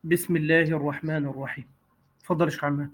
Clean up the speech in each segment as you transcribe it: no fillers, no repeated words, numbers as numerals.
بسم الله الرحمن الرحيم. اتفضل يا شيخ عماد.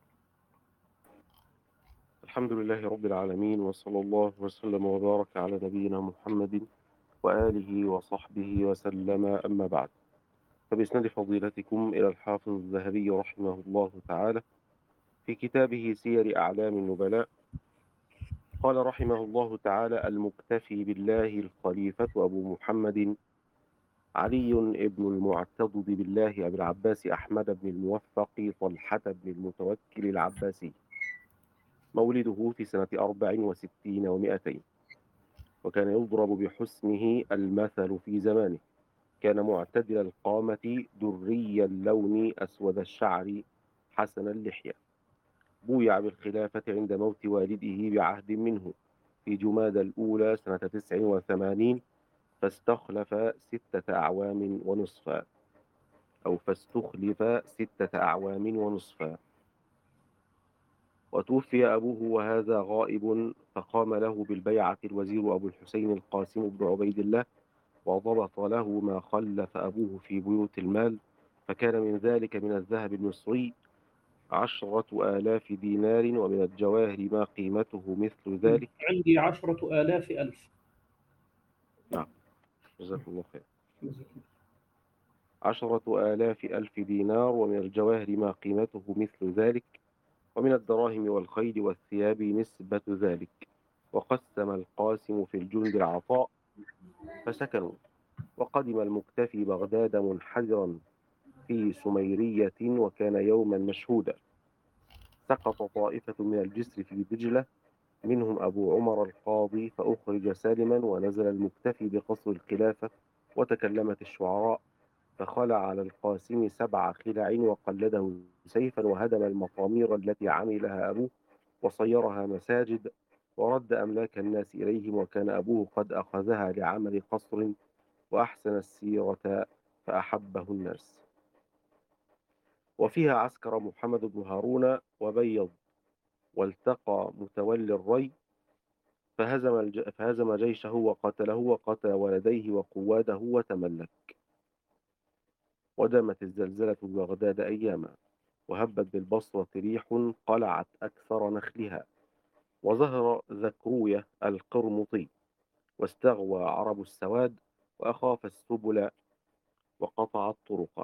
الحمد لله رب العالمين، وصلى الله وسلم وبارك على نبينا محمد وآله وصحبه وسلم، أما بعد. فبإسناد فضيلتكم إلى الحافظ الذهبي رحمه الله تعالى في كتابه سير أعلام النبلاء، قال رحمه الله تعالى: المكتفي بالله الخليفة أبو محمد علي بن المعتضد بالله أبي العباس أحمد بن الموفق طلحة بن المتوكل العباسي، مولده في سنة 64 و200، وكان يضرب بحسنه المثل في زمانه. كان معتدل القامة، دري اللون، أسود الشعر، حسن اللحية. بويع بالخلافة عند موت والده بعهد منه في جمادى الأولى سنة 89، فاستخلف 6 أعوام ونصفا، أو فاستخلف 6 أعوام ونصفا. وتوفي أبوه وهذا غائب، فقام له بالبيعة الوزير أبو الحسين القاسم بن عبيد الله، وضبط له ما خلف أبوه في بيوت المال، فكان من ذلك من الذهب المصري 10,000 دينار، ومن الجواهر ما قيمته مثل ذلك. عندي 10,000 ألف. نعم، جزاكم الله خير. 10,000 ألف دينار، ومن الجواهر ما قيمته مثل ذلك، ومن الدراهم والخيل والثياب نسبة ذلك. وقسم القاسم في الجند العطاء فسكنوا. وقدم المكتفي بغداد منحدرا في سميرية، وكان يوما مشهودا. سقط طائفة من الجسر في دجلة، منهم أبو عمر القاضي، فأخرج سالما، ونزل المكتفي بقصر الخلافة. وتكلمت الشعراء، فخلع على القاسم 7 خلع، وقلده سيفا، وهدم المطامير التي عملها أبوه، وصيرها مساجد، ورد أملاك الناس إليهم، وكان أبوه قد أخذها لعمل قصر، وأحسن السيرة فأحبه الناس. وفيها عسكر محمد بن هارون وبيض، والتقى متولي الري، فهزم جيشه وقتله، وقتل ولديه وقواده وتملك. ودامت الزلزلة ببغداد أياما، وهبت بالبصرة ريح قلعت أكثر نخلها، وظهر ذكروية القرمطي، واستغوى عرب السواد، وأخاف السبل وقطع الطرق.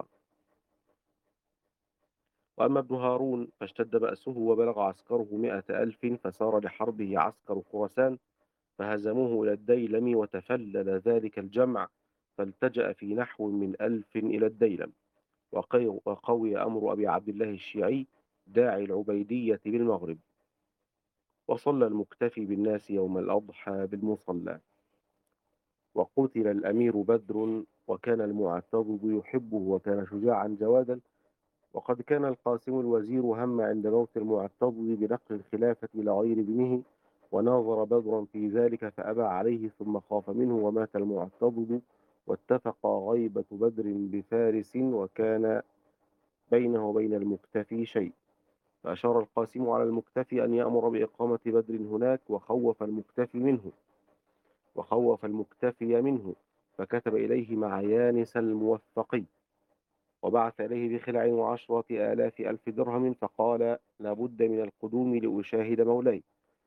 وأما ابن هارون فاشتد بأسه، وبلغ عسكره 100,000، فسار لحربه عسكر خراسان، فهزموه إلى الديلم، وتفلل ذلك الجمع، فالتجأ في نحو من 1000 إلى الديلم. وقوي أمر أبي عبد الله الشيعي داعي العبيدية بالمغرب. وصلى المكتفي بالناس يوم الأضحى بالمصلى. وقتل الأمير بدر، وكان المعتضد يحبه، وكان شجاعا جوادا. وقد كان القاسم الوزير هم عند موت المعتضد بنقل الخلافة إلى غير ابنه، وناظر بدرا في ذلك فأبى عليه، ثم خاف منه ومات المعتضد. واتفق غيبة بدر بفارس، وكان بينه وبين المكتفي شيء، فأشار القاسم على المكتفي أن يأمر بإقامة بدر هناك، وخوف المكتفي منه، فكتب إليه مع يانس الموفقي، وبعث إليه بخلع 10,000 ألف درهم، فقال: لابد من القدوم لأشاهد مولاي.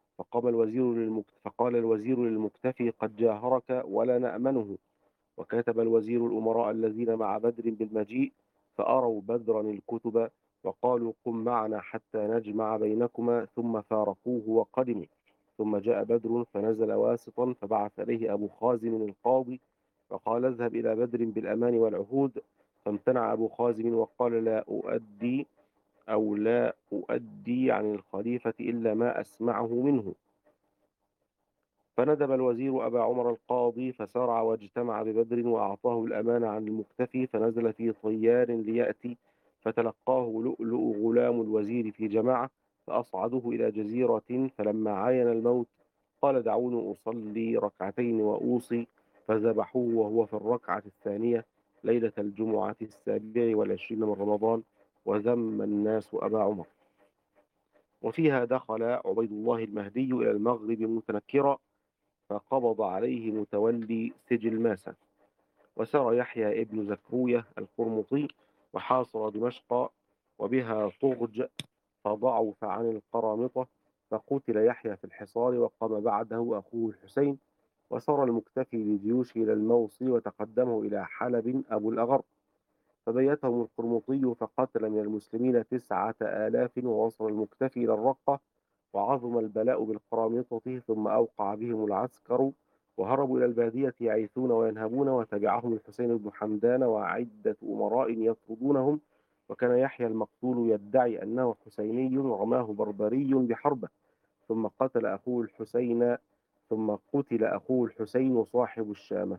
فقال الوزير للمكتفي: قد جاهرك ولا نأمنه. وكتب الوزير الأمراء الذين مع بدر بالمجيء، فأروا بدرا الكتب، وقالوا: قم معنا حتى نجمع بينكما، ثم فارقوه وقدموا. ثم جاء بدر فنزل واسطا، فبعث إليه أبو خازم القاضي، فقال: اذهب إلى بدر بالأمان والعهود. فامتنع أبو خازم وقال: لا أؤدي عن الخليفة إلا ما أسمعه منه. فندب الوزير أبا عمر القاضي، فسارع واجتمع ببدر، وأعطاه الأمان عن المكتفي، فنزل في طيار ليأتي، فتلقاه لؤلؤ غلام الوزير في جماعة، فأصعده إلى جزيرة. فلما عاين الموت قال: دعوني أصلي ركعتين وأوصي. فذبحوه وهو في الركعة الثانية ليلة الجمعة 27 من رمضان، وذم الناس أبا عمر. وفيها دخل عبيد الله المهدي إلى المغرب متنكرا، فقبض عليه متولي سجل ماسة. وسار يحيى ابن زكروية القرمطي وحاصر دمشق وبها طغج فضعف عن القرامطة، فقتل يحيى في الحصار، وقام بعده أخوه الحسين، وسار المكتفي بجيوشه إلى الموصل، وتقدمه إلى حلب أبو الأغر، فبيتهم القرمطي فقتل من المسلمين 9000، ووصل المكتفي إلى الرقة، وعظم البلاء بالقرامطة، ثم أوقع بهم العسكر وهربوا إلى البادية يعيثون وينهبون، وتبعهم الحسين بن حمدان وعدة أمراء يطردونهم، وكان يحيى المقتول يدعي أنه حسيني، رماه بربري بحربة، ثم قتل أخوه الحسين صاحب الشامة.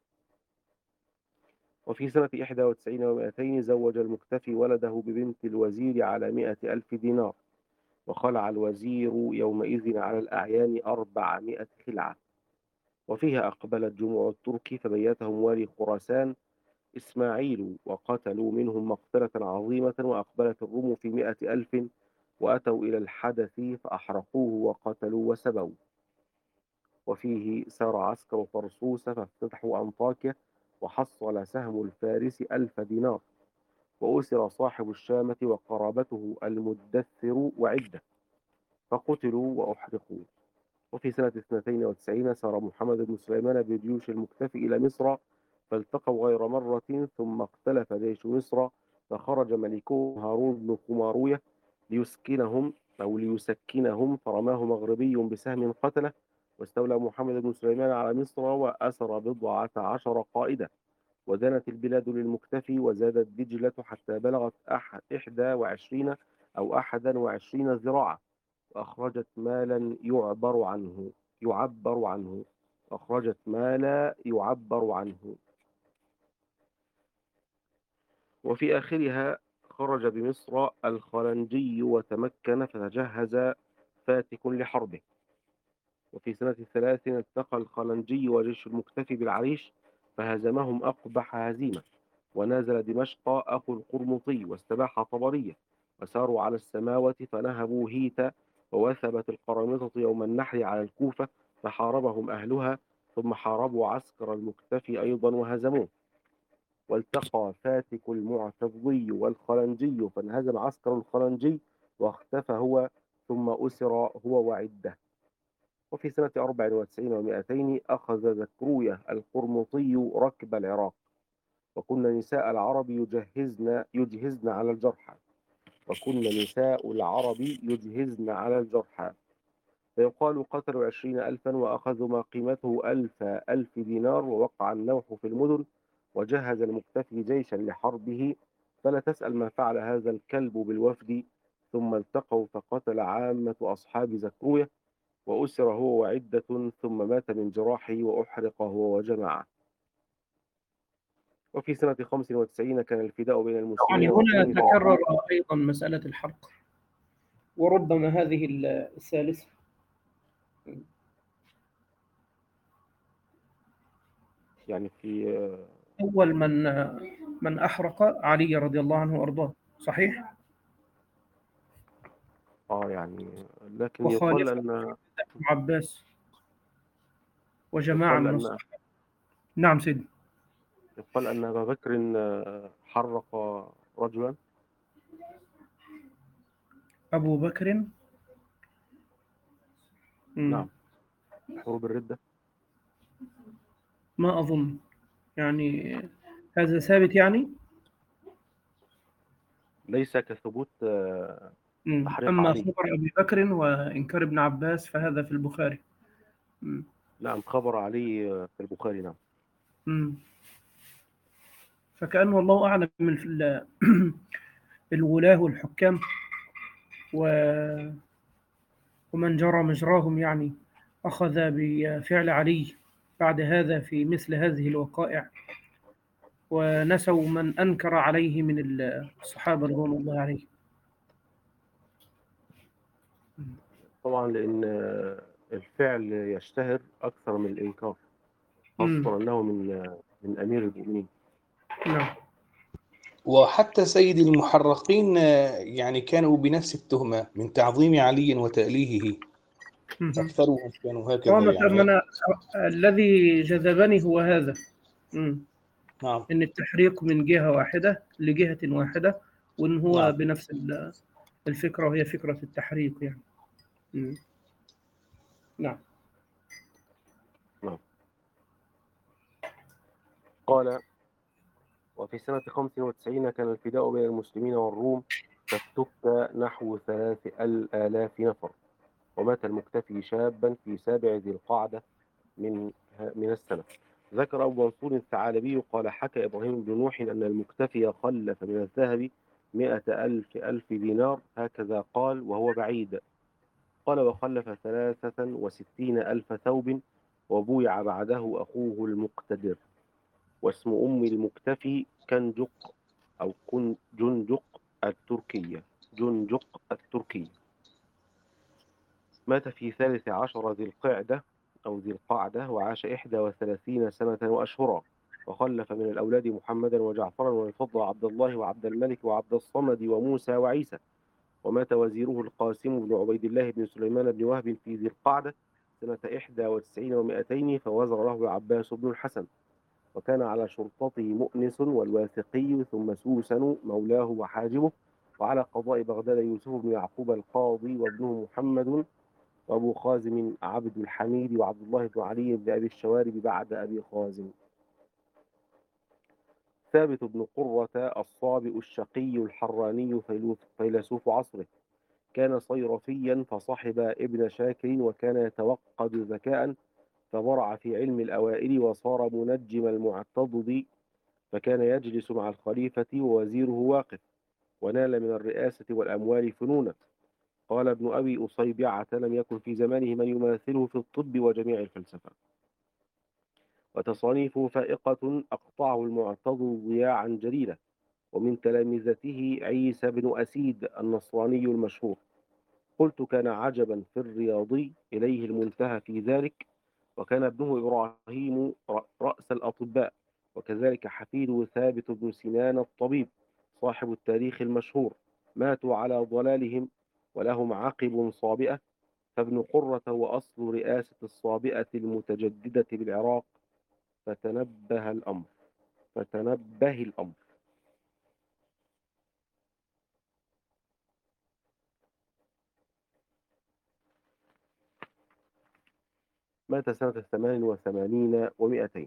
وفي سنة 91 و200 زوج المكتفي ولده ببنت الوزير على 100,000 دينار، وخلع الوزير يومئذ على الأعيان 400 خلعة. وفيها أقبلت جموع الترك فبيتهم والي خراسان إسماعيل، وقتلوا منهم مقتلة عظيمة، وأقبلت الروم في 100,000، وأتوا إلى الحدث فأحرقوه وقتلوا وسبوا. وفيه سار عسكر طرسوس فافتتحوا أنطاكيا، وحصل سهم الفارس 1000 دينار، وأسر صاحب الشامة وقرابته المدثر وعدة، فقتلوا وأحرقوا. وفي سنة 92 سار محمد بن سليمان بجيوش المكتفي إلى مصر، فالتقوا غير مرة، ثم اختلف جيش مصر، فخرج ملكهم هارون بن قماروية ليسكنهم، فرماه مغربي بسهم قتله، واستولى محمد بن سليمان على مصر، وأسر 14 قائدة، ودنت البلاد للمكتفي، وزادت دجلة حتى بلغت 21 ذراعا، وأخرجت مالا يعبر عنه أخرجت مالا يعبر عنه. وفي آخرها خرج بمصر الخلنجي وتمكن، فتجهز فاتك لحربه. وفي سنة 3 التقى الخلنجي وجيش المكتفي بالعريش، فهزمهم أقبح هزيمة، ونازل دمشق أخو القرمطي واستباح طبرية، وساروا على السماوة فنهبوا هيتا، ووثبت القرامطة يوم النحر على الكوفة، فحاربهم أهلها، ثم حاربوا عسكر المكتفي أيضا وهزموه. والتقى فاتك المعتضي والخلنجي، فانهزم عسكر الخلنجي واختفى هو، ثم أسر هو وعده. وفي سنة 94 و200 أخذ زكروية القرمطي ركب العراق، وكن نساء العرب يجهزن على الجرحى، فيقال قتلوا 20,000، وأخذوا ما قيمته 1000 دينار، ووقع النوح في المدن، وجهز المكتفي جيشا لحربه، فلا تسأل ما فعل هذا الكلب بالوفد. ثم التقوا فقتل عامة أصحاب زكروية، وأسر هو وعدة، ثم مات من جراحه وأحرق هو وجماعة. وفي سنة 95 كان الفداء بين يعني المسلمين هنا والروم. تكرر أيضا مسألة الحرق، وربما هذه الثالثة. يعني في أول من أحرق علي رضي الله عنه وأرضاه، صحيح؟ يعني لكن يقال وخالفه أن ابن عباس وجماعة من الصحابة. نعم سيدي. يقال أن أبا بكر حرق رجلا. أبو بكر. نعم، حروب الردة. ما أظن، يعني هذا ثابت يعني. ليس كثبوت تحريق أما علي. خبر أبي بكر وإنكار ابن عباس فهذا في البخاري. نعم، خبر علي في البخاري. نعم. فكأنه الله أعلم من الولاة والحكام ومن جرى مجراهم، يعني أخذ بفعل علي بعد هذا في مثل هذه الوقائع، ونسوا من أنكر عليه من الصحابة رضوان الله عليه. طبعا لأن الفعل يشتهر أكثر من الإنكار، خاصة أنه من أمير المؤمنين. نعم. وحتى سيد المحرقين يعني كانوا بنفس التهمة من تعظيم علي وتأليهه، أكثرهم كانوا هكذا. يعني الذي جذبني هو هذا. نعم إن التحريق من جهة واحدة لجهة واحدة، وإن هو نعم بنفس الفكرة، وهي فكرة التحريق يعني. نعم. نعم. قال: وفي سنة 95 كان الفداء بين المسلمين والروم فافتك نحو 3000 نفر، ومات المكتفي شابا في 7 ذي القعدة من السنة. ذكر أبو منصور الثعالبي قال: حكى إبراهيم بن نوح أن المكتفي خلف من الذهب 100,000 دينار، هكذا قال وهو بعيد. قال: وخلف 63,000 ثوب، وبويع بعده أخوه المقتدر. واسم أم المكتفي كنجق أو جنجق التركية. مات في 13 ذي القعدة وعاش 31 سنة وأشهرا، وخلف من الأولاد محمدا وجعفرا والفضل وعبد الله وعبد الملك وعبد الصمد وموسى وعيسى. ومات وزيره القاسم بن عبيد الله بن سليمان بن وهب في ذي القعدة سنة 91 و200، فوزر له العباس بن الحسن. وكان على شرطته مؤنس والواثقي، ثم سوسن مولاه وحاجبه، وعلى قضاء بغداد يوسف بن يعقوب القاضي وابنه محمد، وأبو خازم عبد الحميد، وعبد الله بن علي بن أبي الشوارب بعد أبي خازم. ثابت بن قرة الصابئ الشقي الحراني فيلسوف عصره، كان صيرفيا فصحب ابن شاكر، وكان يتوقد ذكاء فبرع في علم الأوائل، وصار منجم المعتضد، فكان يجلس مع الخليفة ووزيره واقف، ونال من الرئاسة والأموال فنونا. قال ابن أبي أصيبعة: لم يكن في زمانه من يماثله في الطب وجميع الفلسفة. وتصانيفه فائقة أقطعه المعتضد ضياعا جليلة. ومن تلامذته عيسى بن أسيد النصراني المشهور. قلت: كان عجبا في الرياضي إليه المنتهى في ذلك. وكان ابنه إبراهيم رأس الأطباء، وكذلك حفيده ثابت بن سنان الطبيب صاحب التاريخ المشهور. ماتوا على ضلالهم ولهم عقب صابئة. فابن قرة هو أصل رئاسة الصابئة المتجددة بالعراق. فتنبه الأمر. مات سنة 88 و200.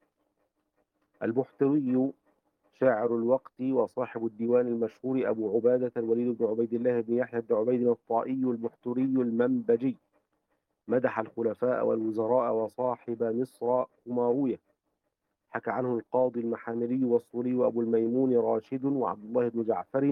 البحتري شاعر الوقت وصاحب الديوان المشهور أبو عبادة الوليد بن عبيد الله بن يحيى بن عبيد الطائي البحتري المنبجي، مدح الخلفاء والوزراء وصاحب مصر خماروية. حكى عنه القاضي المحامري والصوري وأبو الميمون راشد وعبد الله بن جعفر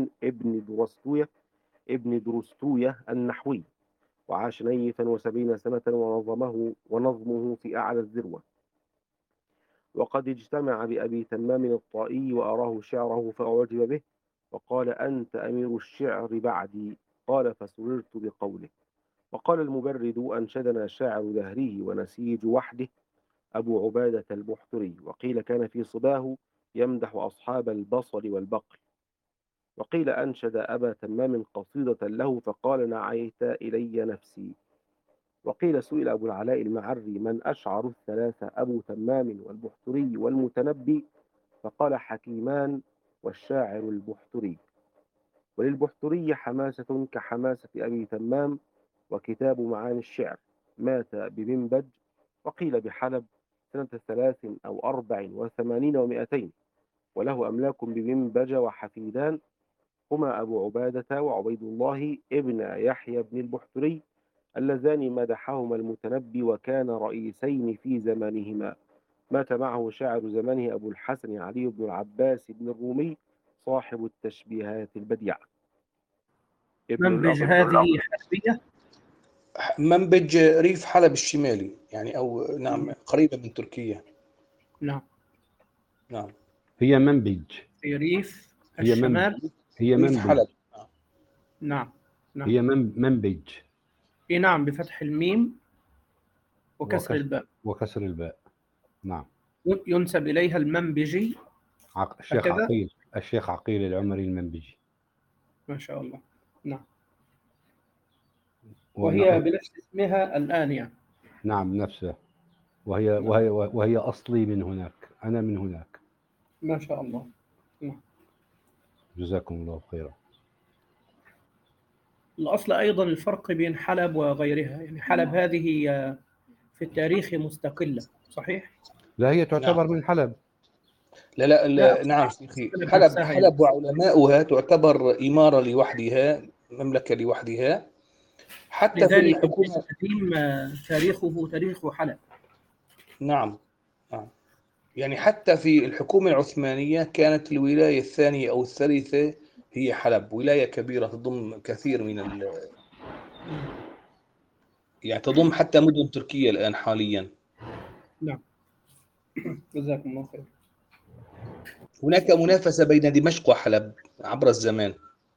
ابن درستوية النحوي، وعاش نيفا و70 سنة، ونظمه في أعلى الذروة. وقد اجتمع بأبي تمام الطائي وأراه شعره فأعجب به، وقال: أنت أمير الشعر بعدي. قال: فسررت بقوله. وقال المبرد: أنشدنا شاعر دهره ونسيج وحده أبو عبادة البحتري. وقيل كان في صباه يمدح أصحاب البصل والبقل. وقيل أنشد أبا تمام قصيدة له فقال: نعيت إلي نفسي. وقيل سئل أبو العلاء المعري: من أشعر الثلاثة أبو تمام والبحتري والمتنبي؟ فقال: حكيمان والشاعر البحتري. وللبحتري حماسة كحماسة أبي تمام، وكتاب معاني الشعر. مات بمنبج، وقيل بحلب، سنة 83 و200، وله أملاك بمنبج وحفيدان، هما أبو عبادة وعبيد الله ابن يحيى بن البحتري، اللذان مدحهما المتنبي وكان رئيسين في زمانهما. مات معه شاعر زمانه أبو الحسن علي بن العباس بن الرومي صاحب التشبيهات البديعة. منبج هذه حلبية؟ منبج ريف حلب الشمالي يعني، أو نعم قريبة من تركيا. نعم. نعم. هي منبج في ريف الشمال. هي ريف منبج. حلب. نعم. هي منبج. نعم، بفتح الميم وكسر الباء. وكسر الباء. نعم. ينسب إليها المنبجي. الشيخ عقيل العمري المنبجي. ما شاء الله. نعم. وهي بنفس اسمها الآن يعني. نعم، نفسها. وهي أصلي من هناك، أنا من هناك. ما شاء الله. نعم. جزاكم الله خيرا. الأصل أيضا الفرق بين حلب وغيرها، يعني حلب هذه في التاريخ مستقلة، صحيح؟ لا، هي نعم. تعتبر من حلب. لا لا أقصد نعم شيخي، حلب حلب نفسها يعني. حلب وعلماؤها تعتبر إمارة لوحدها، مملكة لوحدها، حتى في لذلك الحكومة. القديم تاريخه تاريخ حلب. نعم. نعم. يعني حتى في الحكومة العثمانية كانت الولاية الثانية أو الثالثة هي حلب، ولاية كبيرة تضم كثير من يعني تضم حتى مدن تركيا الآن حاليا. نعم. جزاكم الله خير. هناك منافسة بين دمشق وحلب عبر الزمان.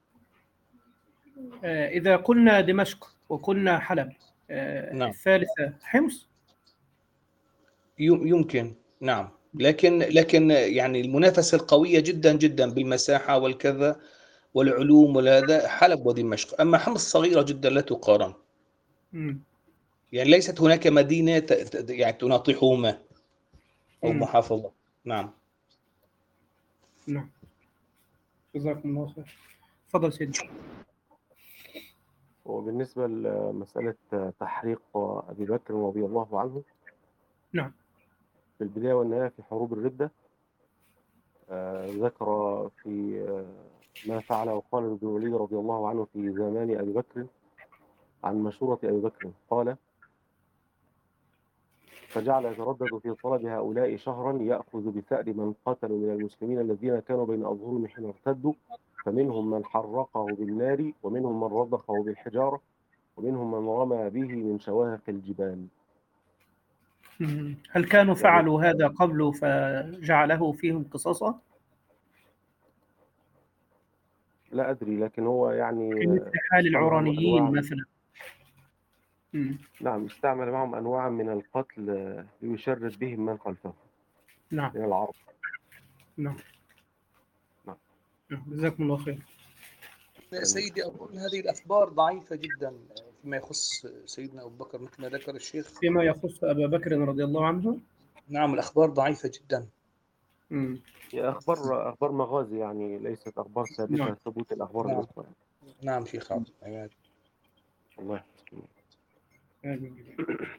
إذا قلنا دمشق وقلنا حلب، نعم. الثالثة حمص. يمكن. نعم. لكن يعني المنافسة القوية جدا جدا بالمساحة والكذا والعلوم والهذا حلب ودمشق، أما حمص صغيرة جدا لا تقارن. مم. يعني ليست هناك مدينة يعني تناطحهما أو مم. محافظة. نعم. نعم. جزاكم الله خير. تفضل سيدي. وبالنسبة لمسألة تحريق أبي بكر رضي الله عنه، نعم. في البداية والنهاية في حروب الردة، ذكر في ما فعله خالد بن الوليد رضي الله عنه في زمان أبي بكر عن مشورة أبي بكر، قال: فجعل يتردد في طلب هؤلاء شهرا يأخذ بثأر من قتلوا من المسلمين الذين كانوا بين أظهرهم حين ارتدوا، فمنهم من حرقه بالنار، ومنهم من رضخه بالحجارة، ومنهم من رمى به من شواهق الجبال. مم. هل كانوا يعني فعلوا هذا قبل فجعله فيهم قصاصا؟ لا أدري، لكن هو يعني في مثل حال استعمل معهم العرانيين أنواع. مثلا. مم. نعم، استعمل معهم أنواعا من القتل ليشرد بهم من خلفه نعم. من العرب. نعم. نعم. نعم. جزاكم الله خير. سيدي أظن هذه الأخبار ضعيفة جدا فيما يخص سيدنا أبو بكر مثل ما ذكر الشيخ. فيما يخص أبا بكر رضي الله عنه. نعم الأخبار ضعيفة جدا. مم. هي أخبار مغازي، يعني ليست أخبار ثابتة نعم. ثبوت الأخبار نعم. الأخرى يعني. نعم شيخ عماد. الله يحفظكم. آمين.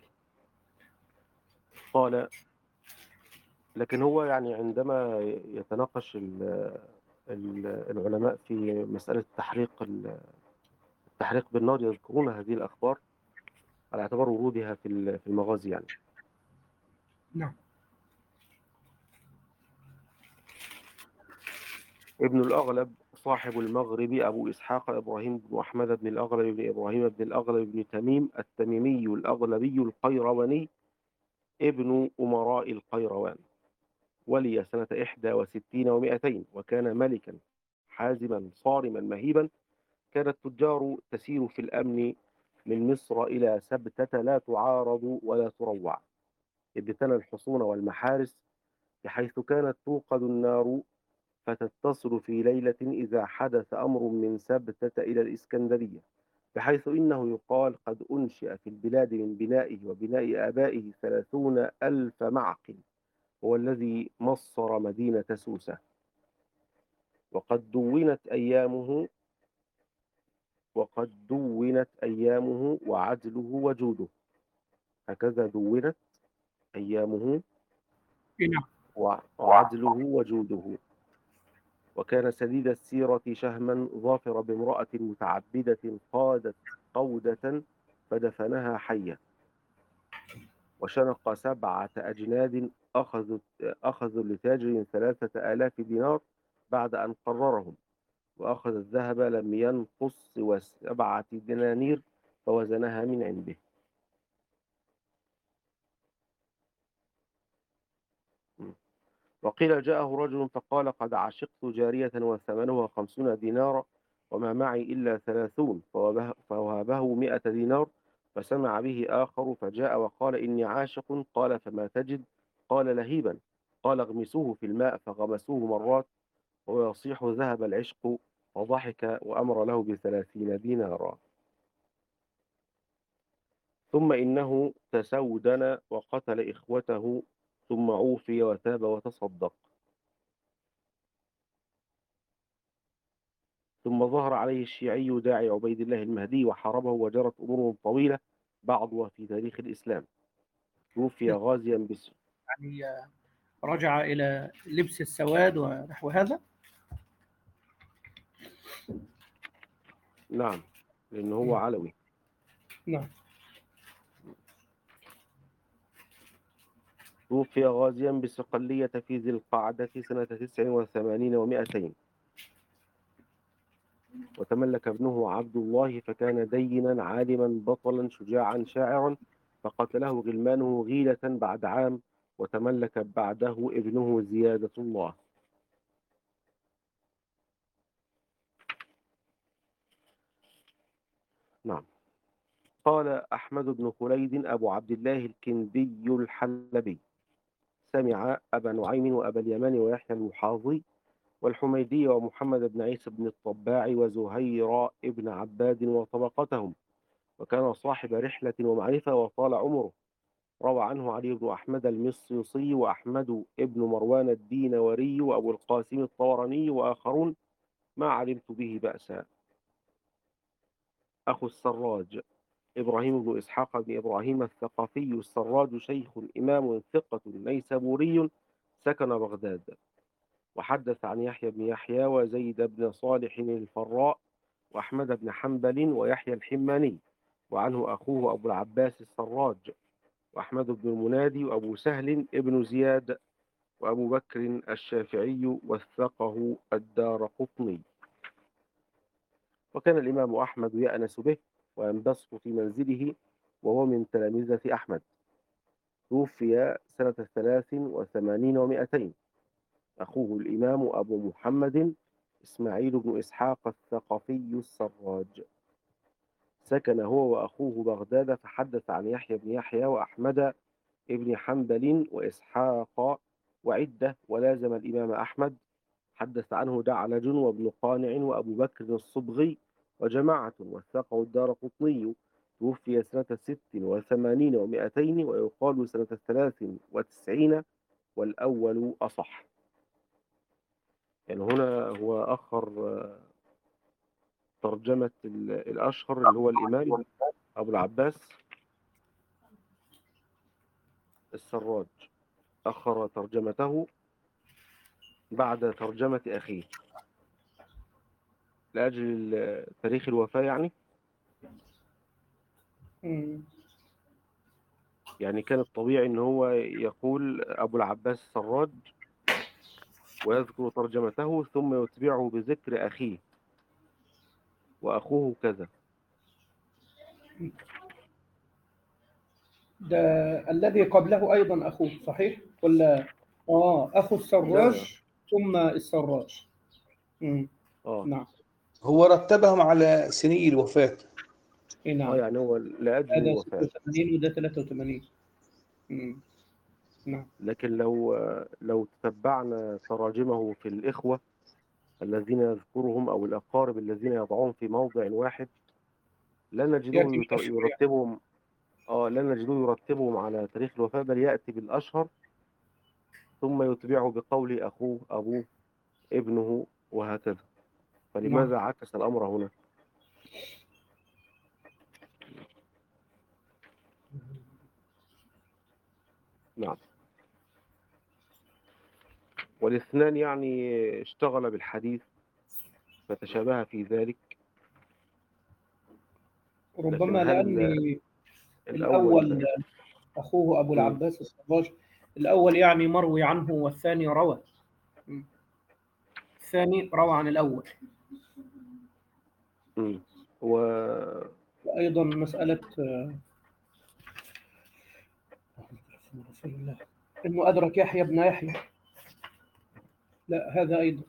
قال: لكن هو يعني عندما يتناقش العلماء في مسألة التحريق بالنار، يذكرون هذه الأخبار على اعتبار ورودها في المغازي يعني. نعم. ابن الأغلب صاحب المغرب أبو إسحاق إبراهيم بن أحمد بن الأغلب بن إبراهيم بن الأغلب بن تميم التميمي الأغلبي القيرواني ابن أمراء القيروان، ولي سنة 61 و200، وكان ملكا حازما صارما مهيبا. كانت التجار تسير في الأمن من مصر إلى سبتة لا تعارض ولا تروع، إذ بنى الحصون والمحارس، بحيث كانت توقد النار فتتصل في ليلة إذا حدث أمر من سبتة إلى الإسكندرية، بحيث إنه يقال قد أنشئ في البلاد من بنائه وبناء آبائه 30,000 معقل، هو الذي مصر مدينة سوسة. وقد دونت أيامه وعدله وجوده. هكذا دونت أيامه نعم. وعدله وجوده. وكان سديد السيرة شهما ظافر بامرأة متعبدة قادت قودة فدفنها حية، وشنق 7 أجناد أخذوا لتاجر 3,000 دينار بعد أن قررهم، وأخذ الذهب لم ينقص سوى 7 دنانير فوزنها من عنده. وقيل جاءه رجل فقال: قد عشقت جارية وثمنها 50 دينارا وما معي إلا 30، فوهبه 100 دينار. فسمع به آخر فجاء وقال: إني عاشق. قال: فما تجد؟ قال: لهيبا. قال: اغمسوه في الماء. فغمسوه مرات وهو يصيح: ذهب العشق. وضحك وأمر له ب30 دينارا. ثم إنه تسودن وقتل إخوته، ثم عوفي وتاب وتصدق. ثم ظهر عليه الشيعي داعي عبيد الله المهدي وحاربه وجرت أمور طويلة بعضها في تاريخ الإسلام. توفي غازيا يعني رجع إلى لبس السواد ونحو هذا. نعم، لأنه هو علوي. نعم. توفي غازيا بصقلية في ذي القعدة سنة 89 و200، وتملك ابنه عبد الله، فكان دينا عالما بطلا شجاعا شاعرا، فقتله غلمانه غيلة بعد عام، وتملك بعده ابنه زيادة الله. نعم. قال أحمد بن خليد أبو عبد الله الكندي الحلبي: سمع أبا نعيم وأبا اليمان ويحيى المحاضي والحميدي ومحمد بن عيسى بن الطباع وزهير ابن عباد وطبقتهم، وكان صاحب رحلة ومعرفة وطال عمره. روى عنه علي بن أحمد المصيصي وأحمد ابن مروان الدينوري وأبو القاسم الطوراني وآخرون ما علمت به بأسا. أخو السراج إبراهيم بن إسحاق بن إبراهيم الثقفي السراج، شيخ إمام ثقة نيسابوري سكن بغداد، وحدث عن يحيى بن يحيى وزيد بن صالح الفراء وأحمد بن حنبل ويحيى الحماني، وعنه أخوه أبو العباس السراج وأحمد بن المنادي وأبو سهل ابن زياد وأبو بكر الشافعي وثقه الدارقطني. وكان الإمام أحمد يأنس به وينبسط في منزله، وهو من تلامذة أحمد. توفي سنة 83 و200. أخوه الإمام أبو محمد إسماعيل بن إسحاق الثقفي السراج، سكن هو وأخوه بغداد، فحدث عن يحيى بن يحيى وأحمد ابن حنبل وإسحاق وعدة، ولازم الإمام أحمد. حدث عنه دعلج وابن قانع وأبو بكر الصبغي وجماعة، وثقه الدارقطني. توفي سنة 86 و200، ويقال سنة 93، والأول أصح. يعني هنا هو أخر ترجمة الأشهر اللي هو الإمام أبو العباس السراج، أخر ترجمته بعد ترجمة أخيه لأجل تاريخ الوفاة. يعني كان الطبيعي إن هو يقول أبو العباس السراج ويذكر ترجمته ثم يتبعه بذكر أخيه وأخوه كذا. ده الذي قبله أيضا أخوه صحيح ولا؟ أخو السراج ثم السراج. نعم. هو رتبهم على سني الوفاة. نعم. يعني هو لأجل هذا الوفاة 86 وده 83. نعم. لكن لو تتبعنا تراجمه في الإخوة الذين يذكرهم أو الأقارب الذين يضعون في موضع واحد، لا نجدهم يرتبهم لا نجدهم يرتبهم على تاريخ الوفاة، بل يأتي بالأشهر ثم يتبعه بقول أخوه أبوه ابنه وهكذا. فلماذا عكس الأمر هنا؟ نعم. والاثنان يعني اشتغل بالحديث فتشابه في ذلك، ربما لأن الأول أخوه أبو العباس السراج، الأول يعني مروي عنه والثاني روى. الثاني روى عن الأول. وأيضا مسألة إنه أدرك يحيى بن يحيى، لا هذا أيضا.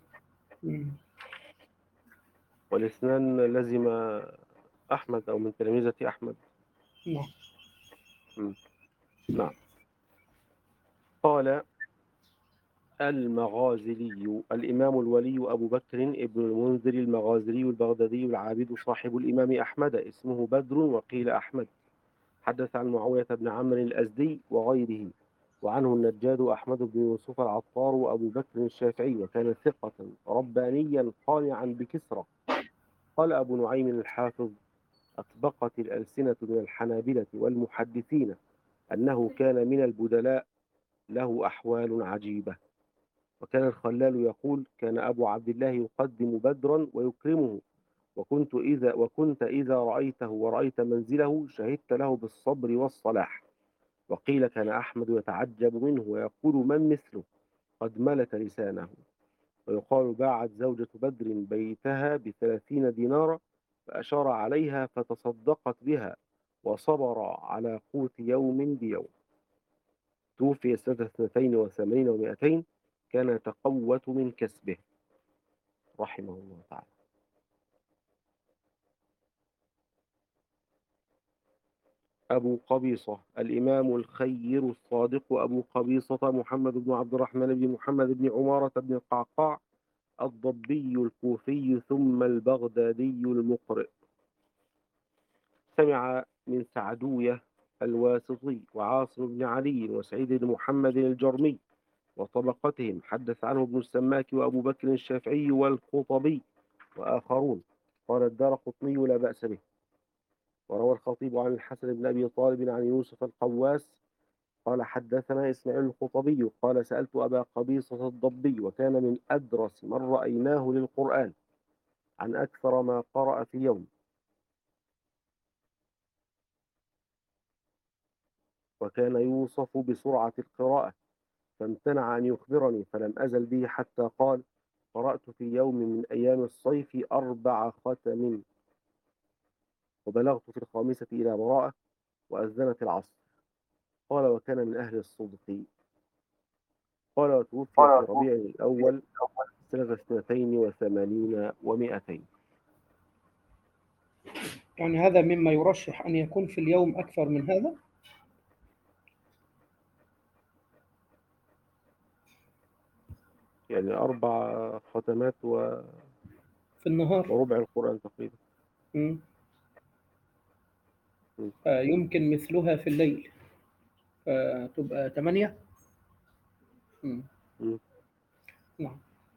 والاثنان لزم أحمد أو من تلامذة أحمد. نعم. قال المغازلي الإمام الولي أبو بكر ابن المنذر المغازلي البغدادي العابد صاحب الإمام أحمد، اسمه بدر وقيل أحمد. حدث عن معاوية بن عمرو الأزدي وغيره وعنه النجاد أحمد بن يوسف العطار وأبو بكر الشافعي، وكان ثقة ربانيا قانعا بكسرى. قال أبو نعيم الحافظ: أطبقت الألسنة من الحنابلة والمحدثين أنه كان من البدلاء له أحوال عجيبة. وكان الخلال يقول: كان أبو عبد الله يقدم بدرا ويكرمه، وكنت إذا رأيته ورأيت منزله شهدت له بالصبر والصلاح. وقيل كان أحمد يتعجب منه ويقول: من مثله قد ملك لسانه. ويقال: باعت زوجة بدر بيتها ب30 دينارا، فأشار عليها فتصدقت بها وصبر على قوت يوم بيوم. توفي سنة 82 و200، كان يتقوت من كسبه رحمه الله تعالى. أبو قبيصة الإمام الخير الصادق أبو قبيصة محمد بن عبد الرحمن بن محمد بن عمارة بن القعقاع الضبي الكوفي ثم البغدادي المقرئ. سمع من سعدوية الواسطي وعاصم بن علي وسعيد بن محمد الجرمي وطبقتهم. حدث عنه ابن السماك وأبو بكر الشافعي والخطبي وآخرون. قال الدارقطني: لا بأس به. وروى الخطيب عن الحسن بن أبي طالب عن يوسف القواس قال: حدثنا إسماعيل الخطبي قال: سألت أبا قبيصة الضبي، وكان من أدرس من رأيناه للقرآن، عن أكثر ما قرأ في يوم، وكان يوصف بسرعة القراءة، فامتنع أن يخبرني، فلم أزل به حتى قال: قرأت في يوم من أيام الصيف 4 ختم، وبلغت في 5 إلى براءة، وأذنت العصر. قال: وكان من أهل الصدق. قال: وتوفي في ربيع الأول سنة 82 و200. يعني هذا مما يرشح أن يكون في اليوم أكثر من هذا. يعني 4 ختمات في النهار. وربع القرآن تقريبا. يمكن مثلها في الليل فتبقى 8. نعم.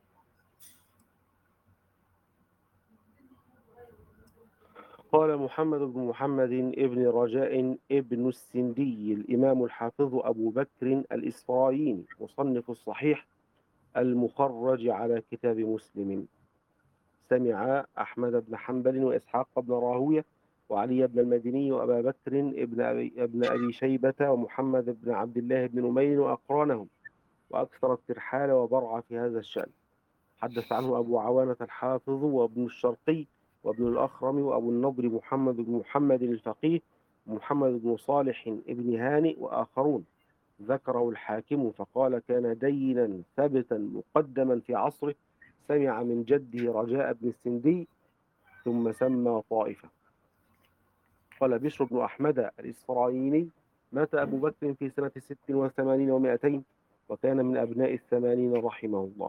قال محمد بن محمد ابن رجاء ابن السندي الإمام الحافظ أبو بكر الإسفرايني مصنف الصحيح المخرج على كتاب مسلم. سمع أحمد بن حنبل وإسحاق بن راهوية وعلي بن المديني وأبا بكر ابن أبي شيبة ومحمد بن عبد الله بن نمير وأقرانهم، وأكثر الترحال وبرع في هذا الشأن. حدث عنه أبو عوانة الحافظ وابن الشرقي وابن الأخرم وأبو النضر محمد بن محمد الفقيه ومحمد بن صالح ابن هانئ وآخرون. ذكره الحاكم فقال: كان دينا ثبتا مقدما في عصره، سمع من جده رجاء بن السندي ثم سمى طائفة. قال بشر بن أحمد الإسفرايني: مات أبو بكر في سنة 86 و200، وكان من أبناء 80 رحمه الله.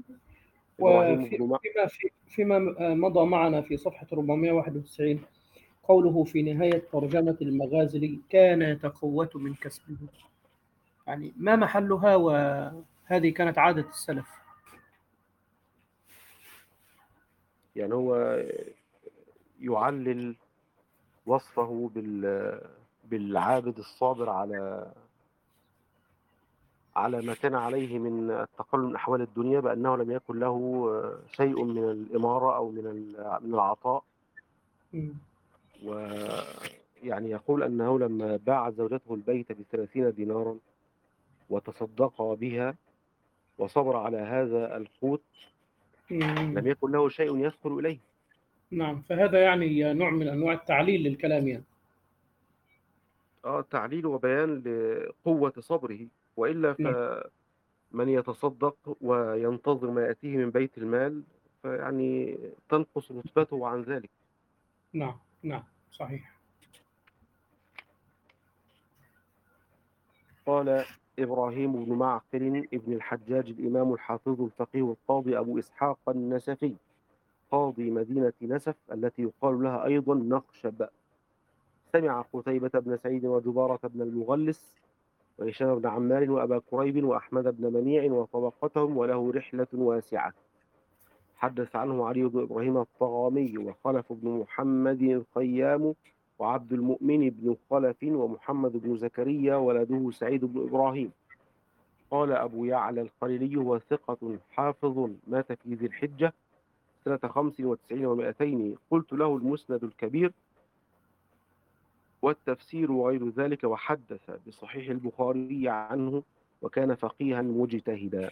فيما مضى معنا في صفحة 491 قوله في نهاية ترجمة المغازلي: كان يتقوت من كسبه، يعني ما محلها؟ وهذه كانت عادة السلف. يعني هو يعلل وصفه بالعابد الصابر على ما كان عليه من التقلل من أحوال الدنيا، بأنه لم يكن له شيء من الإمارة أو من العطاء. ويعني يقول أنه لما باع زوجته البيت ب30 دينارا وتصدق بها وصبر على هذا القوت، لم يكن له شيء يدخل إليه. نعم، فهذا يعني نوع من أنواع التعليل للكلام يعني. تعليل وبيان لقوة صبره، وإلا فمن يتصدق وينتظر ما يأتيه من بيت المال فيعني تنقص رتبته عن ذلك. نعم نعم صحيح. قال إبراهيم بن معقل ابن الحجاج الإمام الحافظ الفقيه القاضي أبو إسحاق النسفي قاضي مدينة نسف التي يقال لها أيضا نقشب. سمع قتيبة بن سعيد وجبارة بن المغلس وهشام بن عمار وأبا كريب وأحمد بن منيع وطبقتهم، وله رحلة واسعة. حدث عنه علي بن إبراهيم الطغامي وخلف بن محمد الخيام وعبد المؤمن بن خلف ومحمد بن زكريا ولده سعيد بن إبراهيم. قال أبو يعلى الخليلي: هو ثقة حافظ، مات في ذي الحجة سنة 95 و200. قلت له: المسند الكبير والتفسير وغير ذلك، وحدث بصحيح البخاري عنه، وكان فقيها مجتهدا.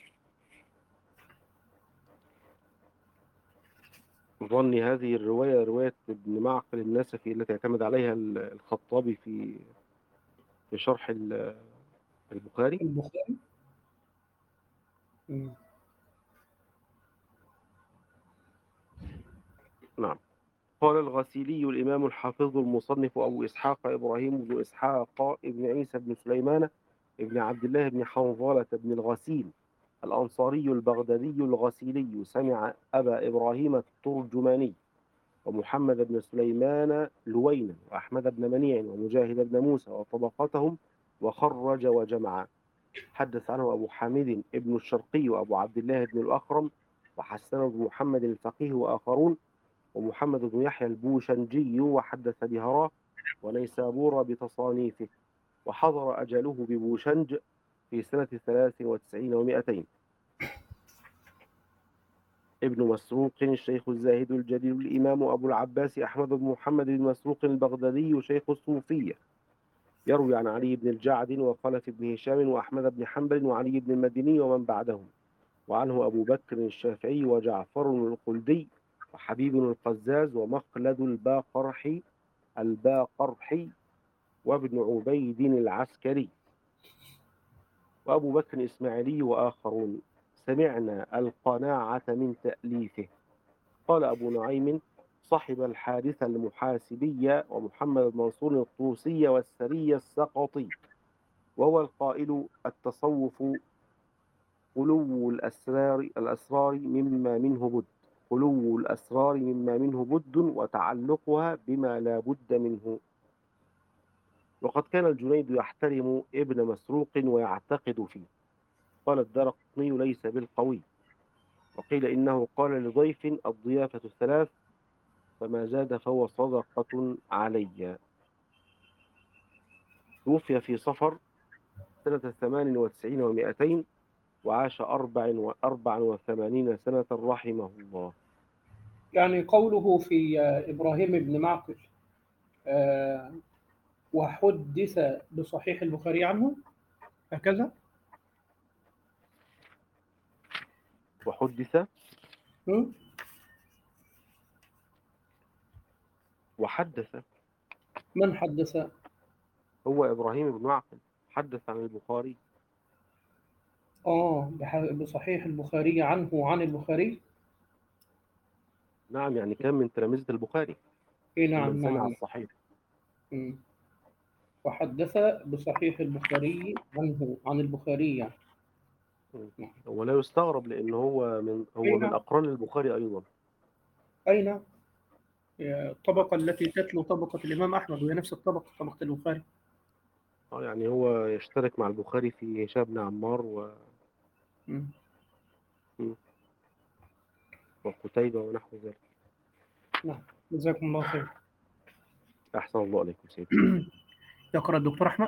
ظني هذه الرواية رواية ابن معقل النسفي التي اعتمد عليها الخطابي في شرح البخاري. البخاري. نعم. قال الغسيلي الإمام الحافظ المصنف أبو إسحاق إبراهيم بن إسحاق ابن عيسى بن سليمان ابن عبد الله بن حنظلة بن الغسيل الأنصاري البغدادي الغسيلي، سمع أبا إبراهيم الترجماني ومحمد بن سليمان لوينا وأحمد بن منيع ومجاهد بن موسى وطبقتهم، وخرج وجمع. حدث عنه أبو حامد ابن الشرقي وأبو عبد الله بن الأخرم وحسن بن محمد الفقيه وآخرون، ومحمد بن يحيى البوشنجي، وحدث بهراه ونيسابور بتصانيفه، وحضر أجله ببوشنج في سنة 93 و200. ابن مسروق الشيخ الزاهد الجليل الإمام أبو العباس أحمد بن محمد بن مسروق البغدادي شيخ الصوفية، يروي عن علي بن الجعد وخلف بن هشام وأحمد بن حنبل وعلي بن المديني ومن بعدهم. وعنه أبو بكر الشافعي وجعفر القلدي وحبيب القزاز ومخلد الباقرحي وابن عبيد العسكري وأبو بكر الإسماعيلي وآخرون. سمعنا القناعة من تأليفه. قال أبو نعيم: صحب الحارث المحاسبية ومحمد بن منصور الطوسي والسري السقطي، وهو القائل: التصوف خلو الأسرار مما منه بد، خلو الأسرار مما منه بد، وتعلقها بما لا بد منه. وقد كان الجنيد يحترم ابن مسروق ويعتقد فيه. قال الدارقطني: ليس بالقوي. وقيل إنه قال لضيف: الضيافة 3، فما زاد فهو صدقة علي. توفي في صفر سنة 98 و200، وعاش 84 سنة رحمه الله. يعني قوله في إبراهيم بن معقل وحدث بصحيح البخاري عنه هكذا. وحدث م? وحدث. من حدث؟ هو إبراهيم بن معقل حدث عن البخاري. بصحيح البخاري عنه عن البخاري. نعم، يعني كان من تلامذة البخاري. نعم من سمع نعم. الصحيح. وحدث بصحيح البخاري عنه عن البخاري يعني. ولا يستغرب، لأن هو من أقران البخاري أيضا. أين الطبقة التي تتلو طبقة الإمام أحمد، وهي نفس الطبقة، طبقة البخاري. يعني هو يشترك مع البخاري في هشام بن عمار وقتيبة ونحو ذلك. نعم، جزاكم الله خير. أحسن الله عليكم سيدي. يقرأ الدكتور أحمد.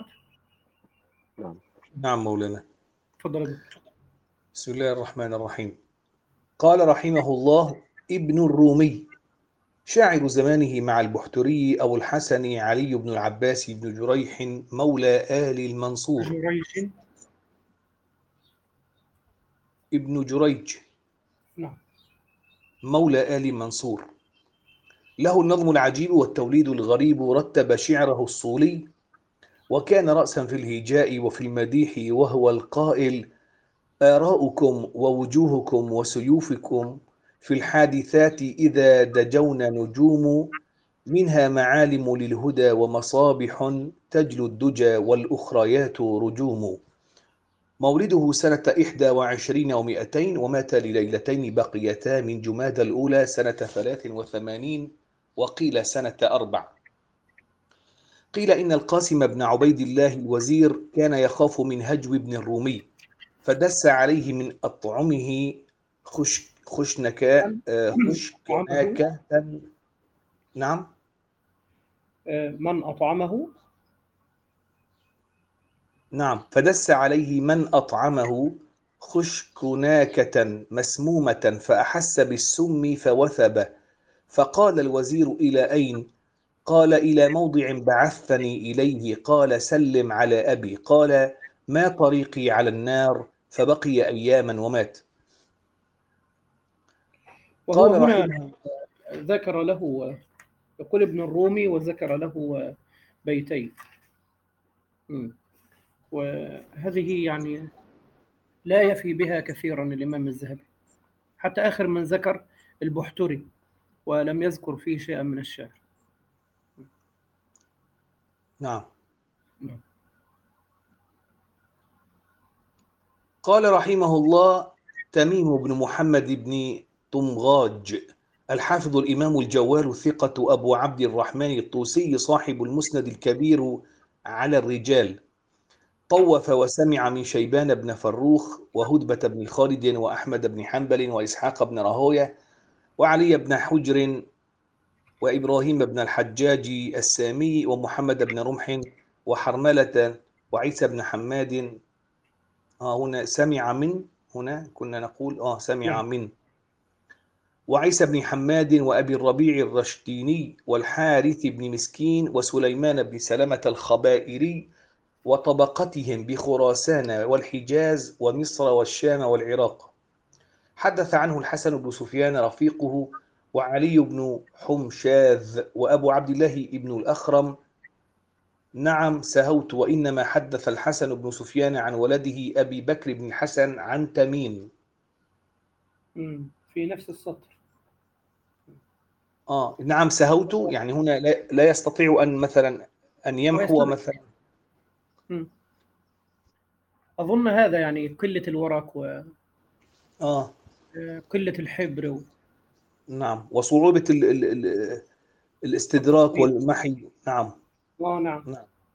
نعم مولانا. تفضل يا دكتور. بسم الله الرحمن الرحيم. قال رحمه الله: ابن الرومي شاعر زمانه مع البحتري أبو الحسن علي بن العباس بن جريح مولى آل المنصور. جريج. ابن جريج. نعم. مولى آل منصور، له النظم العجيب والتوليد الغريب، رتب شعره الصولي، وكان رأسا في الهجاء وفي المديح، وهو القائل: آراؤكم ووجوهكم وسيوفكم في الحادثات إذا دجون نجوم، منها معالم للهدى ومصابح تجلو الدجى والأخريات رجوم. مولده سنة 21 و200، ومات لليلتين بقيتا من جمادى الأولى سنة 83، وقيل سنة 4. قيل إن القاسم بن عبيد الله الوزير كان يخاف من هجو ابن الرومي فدس عليه من أطعمه من خشكناكة. نعم. من أطعمه. نعم، فدس عليه من أطعمه خشكناكة مسمومة فأحس بالسم فوثب، فقال الوزير: إلى أين؟ قال: إلى موضع بعثني إليه. قال: سلم على أبي. قال: ما طريقي على النار؟ فبقي أياما ومات. وهو قال هنا ذكر له، يقول ابن الرومي وذكر له بيتين، وهذه يعني لا يفي بها كثيرا الإمام الذهبي، حتى آخر من ذكر البحتري ولم يذكر فيه شيئا من الشعر. نعم. قال رحمه الله: تميم بن محمد بن طمغاج الحافظ الإمام الجوال الثقة أبو عبد الرحمن الطوسي صاحب المسند الكبير على الرجال، طوف وسمع من شيبان بن فروخ وهدبة بن خالد وأحمد بن حنبل وإسحاق بن راهويه وعلي بن حجر وإبراهيم بن الحجاج السامي ومحمد بن رمح وحرملة وعيسى بن حماد. هنا سمع من، هنا كنا نقول سمع من، وعيسى بن حماد وأبي الربيع الرشديني والحارث بن مسكين وسليمان بن سلمة الخبائري وطبقتهم بخراسان والحجاز ومصر والشام والعراق. حدث عنه الحسن بن سفيان رفيقه وعلي بن حمشاذ وأبو عبد الله بن الأخرم. نعم سهوت، وإنما حدث الحسن بن سفيان عن ولده أبي بكر بن الحسن عن تميم. في نفس السطر. نعم سهوت، يعني هنا لا يستطيع أن مثلا أن يمحو مثلا. أظن هذا يعني قلة الورق قلة الحبر نعم، وصعوبة الاستدراك والمحي. نعم. نعم.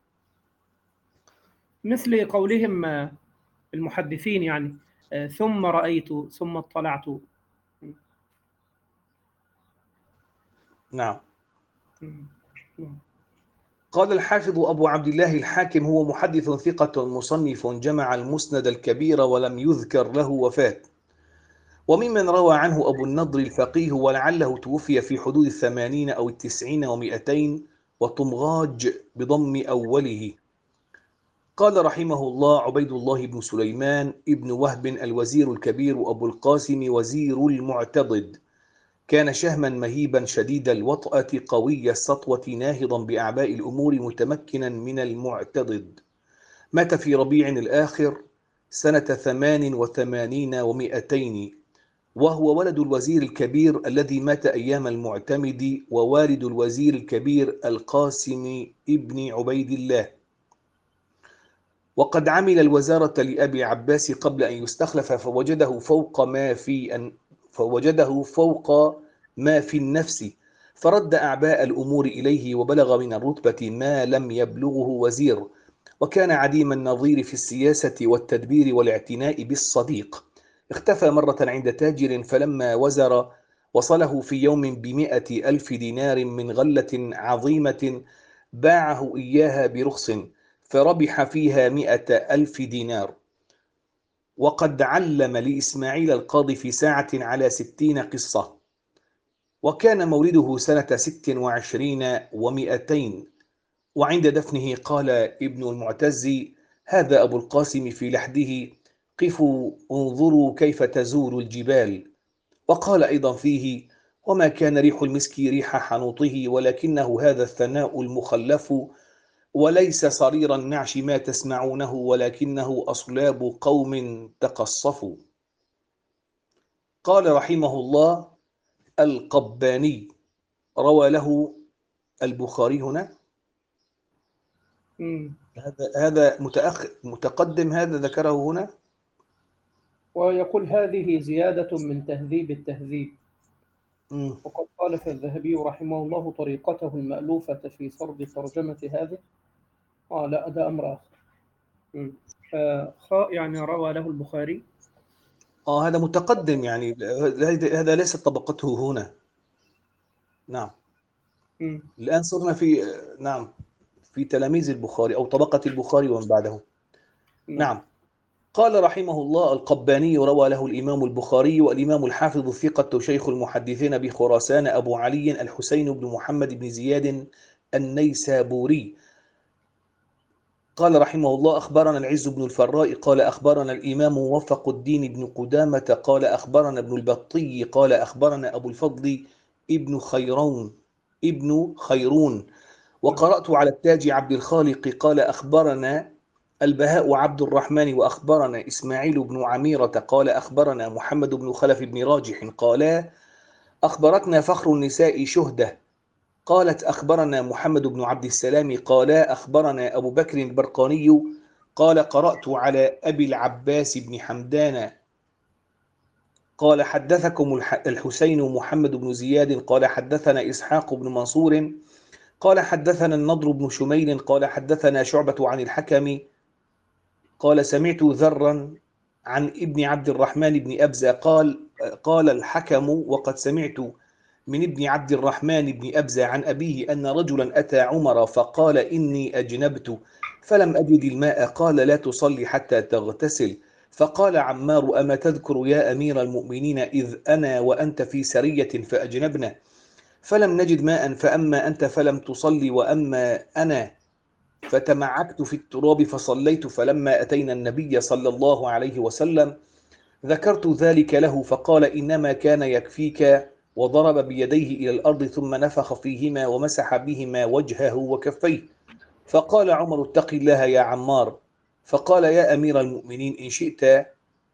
مثل قولهم المحدثين يعني ثم رأيت ثم اطلعت. نعم. قال الحافظ أبو عبد الله الحاكم: هو محدث ثقة مصنف جمع المسند الكبير ولم يذكر له وفاة. وممن روى عنه أبو النضر الفقيه ولعله توفي في حدود 80 أو 90 و200، وطمغاج بضم أوله. قال رحمه الله: عبيد الله بن سليمان ابن وهب الوزير الكبير أبو القاسم وزير المعتضد، كان شهما مهيبا شديد الوطأة قوي السطوة ناهضا بأعباء الأمور متمكنا من المعتضد. مات في ربيع الآخر سنة 88 و200، وهو ولد الوزير الكبير الذي مات أيام المعتمد ووالد الوزير الكبير القاسم ابن عبيد الله. وقد عمل الوزارة لأبي عباس قبل أن يستخلف فوجده فوق ما في النفس، فرد أعباء الأمور إليه وبلغ من الرتبة ما لم يبلغه وزير، وكان عديم النظير في السياسة والتدبير والاعتناء بالصديق. اختفى مرة عند تاجر فلما وزر وصله في يوم ب100,000 دينار من غلة عظيمة باعه إياها برخص فربح فيها 100,000 دينار. وقد علم لإسماعيل القاضي في ساعة على 60 قصة. وكان مولده سنة 26 و200. وعند دفنه قال ابن المعتز: هذا أبو القاسم في لحده، قفوا انظروا كيف تزول الجبال. وقال أيضا فيه: وما كان ريح المسك ريح حنوطه، ولكنه هذا الثناء المخلف، وليس صرير النعش ما تسمعونه، ولكنه أصلاب قوم تقصفوا. قال رحمه الله: القباني روى له البخاري. هنا هذا متقدم، هذا ذكره هنا، ويقول هذه زيادة من تهذيب التهذيب. وقد خالف الذهبي رحمه الله طريقته المألوفة في سرد ترجمة هذه. لا، ده أمر آخر. خاء يعني روى له البخاري. هذا متقدم، يعني هذا ليست طبقته هنا. نعم. الآن صرنا في في تلاميذ البخاري أو طبقة البخاري ومن بعده. نعم. قال رحمه الله: القباني روى له الإمام البخاري، والإمام الحافظ الثقة شيخ المحدثين بخراسان أبو علي الحسين بن محمد بن زياد النيسابوري. قال رحمه الله: أخبرنا العز بن الفراء قال أخبرنا الإمام موفق الدين بن قدامة قال أخبرنا ابن البطي قال أخبرنا أبو الفضل ابن خيرون. وقرأت على التاج عبد الخالق قال أخبرنا البهاء عبد الرحمن وأخبرنا إسماعيل بن عميرة قال أخبرنا محمد بن خلف بن راجح قال أخبرتنا فخر النساء شهدة قالت أخبرنا محمد بن عبد السلام قال أخبرنا أبو بكر البرقاني قال قرأت على أبي العباس بن حمدان قال حدثكم الحسين محمد بن زياد قال حدثنا إسحاق بن منصور قال حدثنا النضر بن شميل قال حدثنا شعبة عن الحكم قال سمعت ذرا عن ابن عبد الرحمن بن أبزة قال الحكم وقد سمعت من ابن عبد الرحمن بن أبزة عن أبيه أن رجلا أتى عمر فقال إني أجنبت فلم أجد الماء قال لا تصلي حتى تغتسل. فقال عمار أما تذكر يا أمير المؤمنين إذ أنا وأنت في سرية فأجنبنا فلم نجد ماء فأما أنت فلم تصلي وأما أنا فتمعكت في التراب فصليت فلما أتينا النبي صلى الله عليه وسلم ذكرت ذلك له فقال إنما كان يكفيك وضرب بيديه إلى الأرض ثم نفخ فيهما ومسح بهما وجهه وكفيه. فقال عمر اتق الله يا عمار. فقال يا أمير المؤمنين إن شئت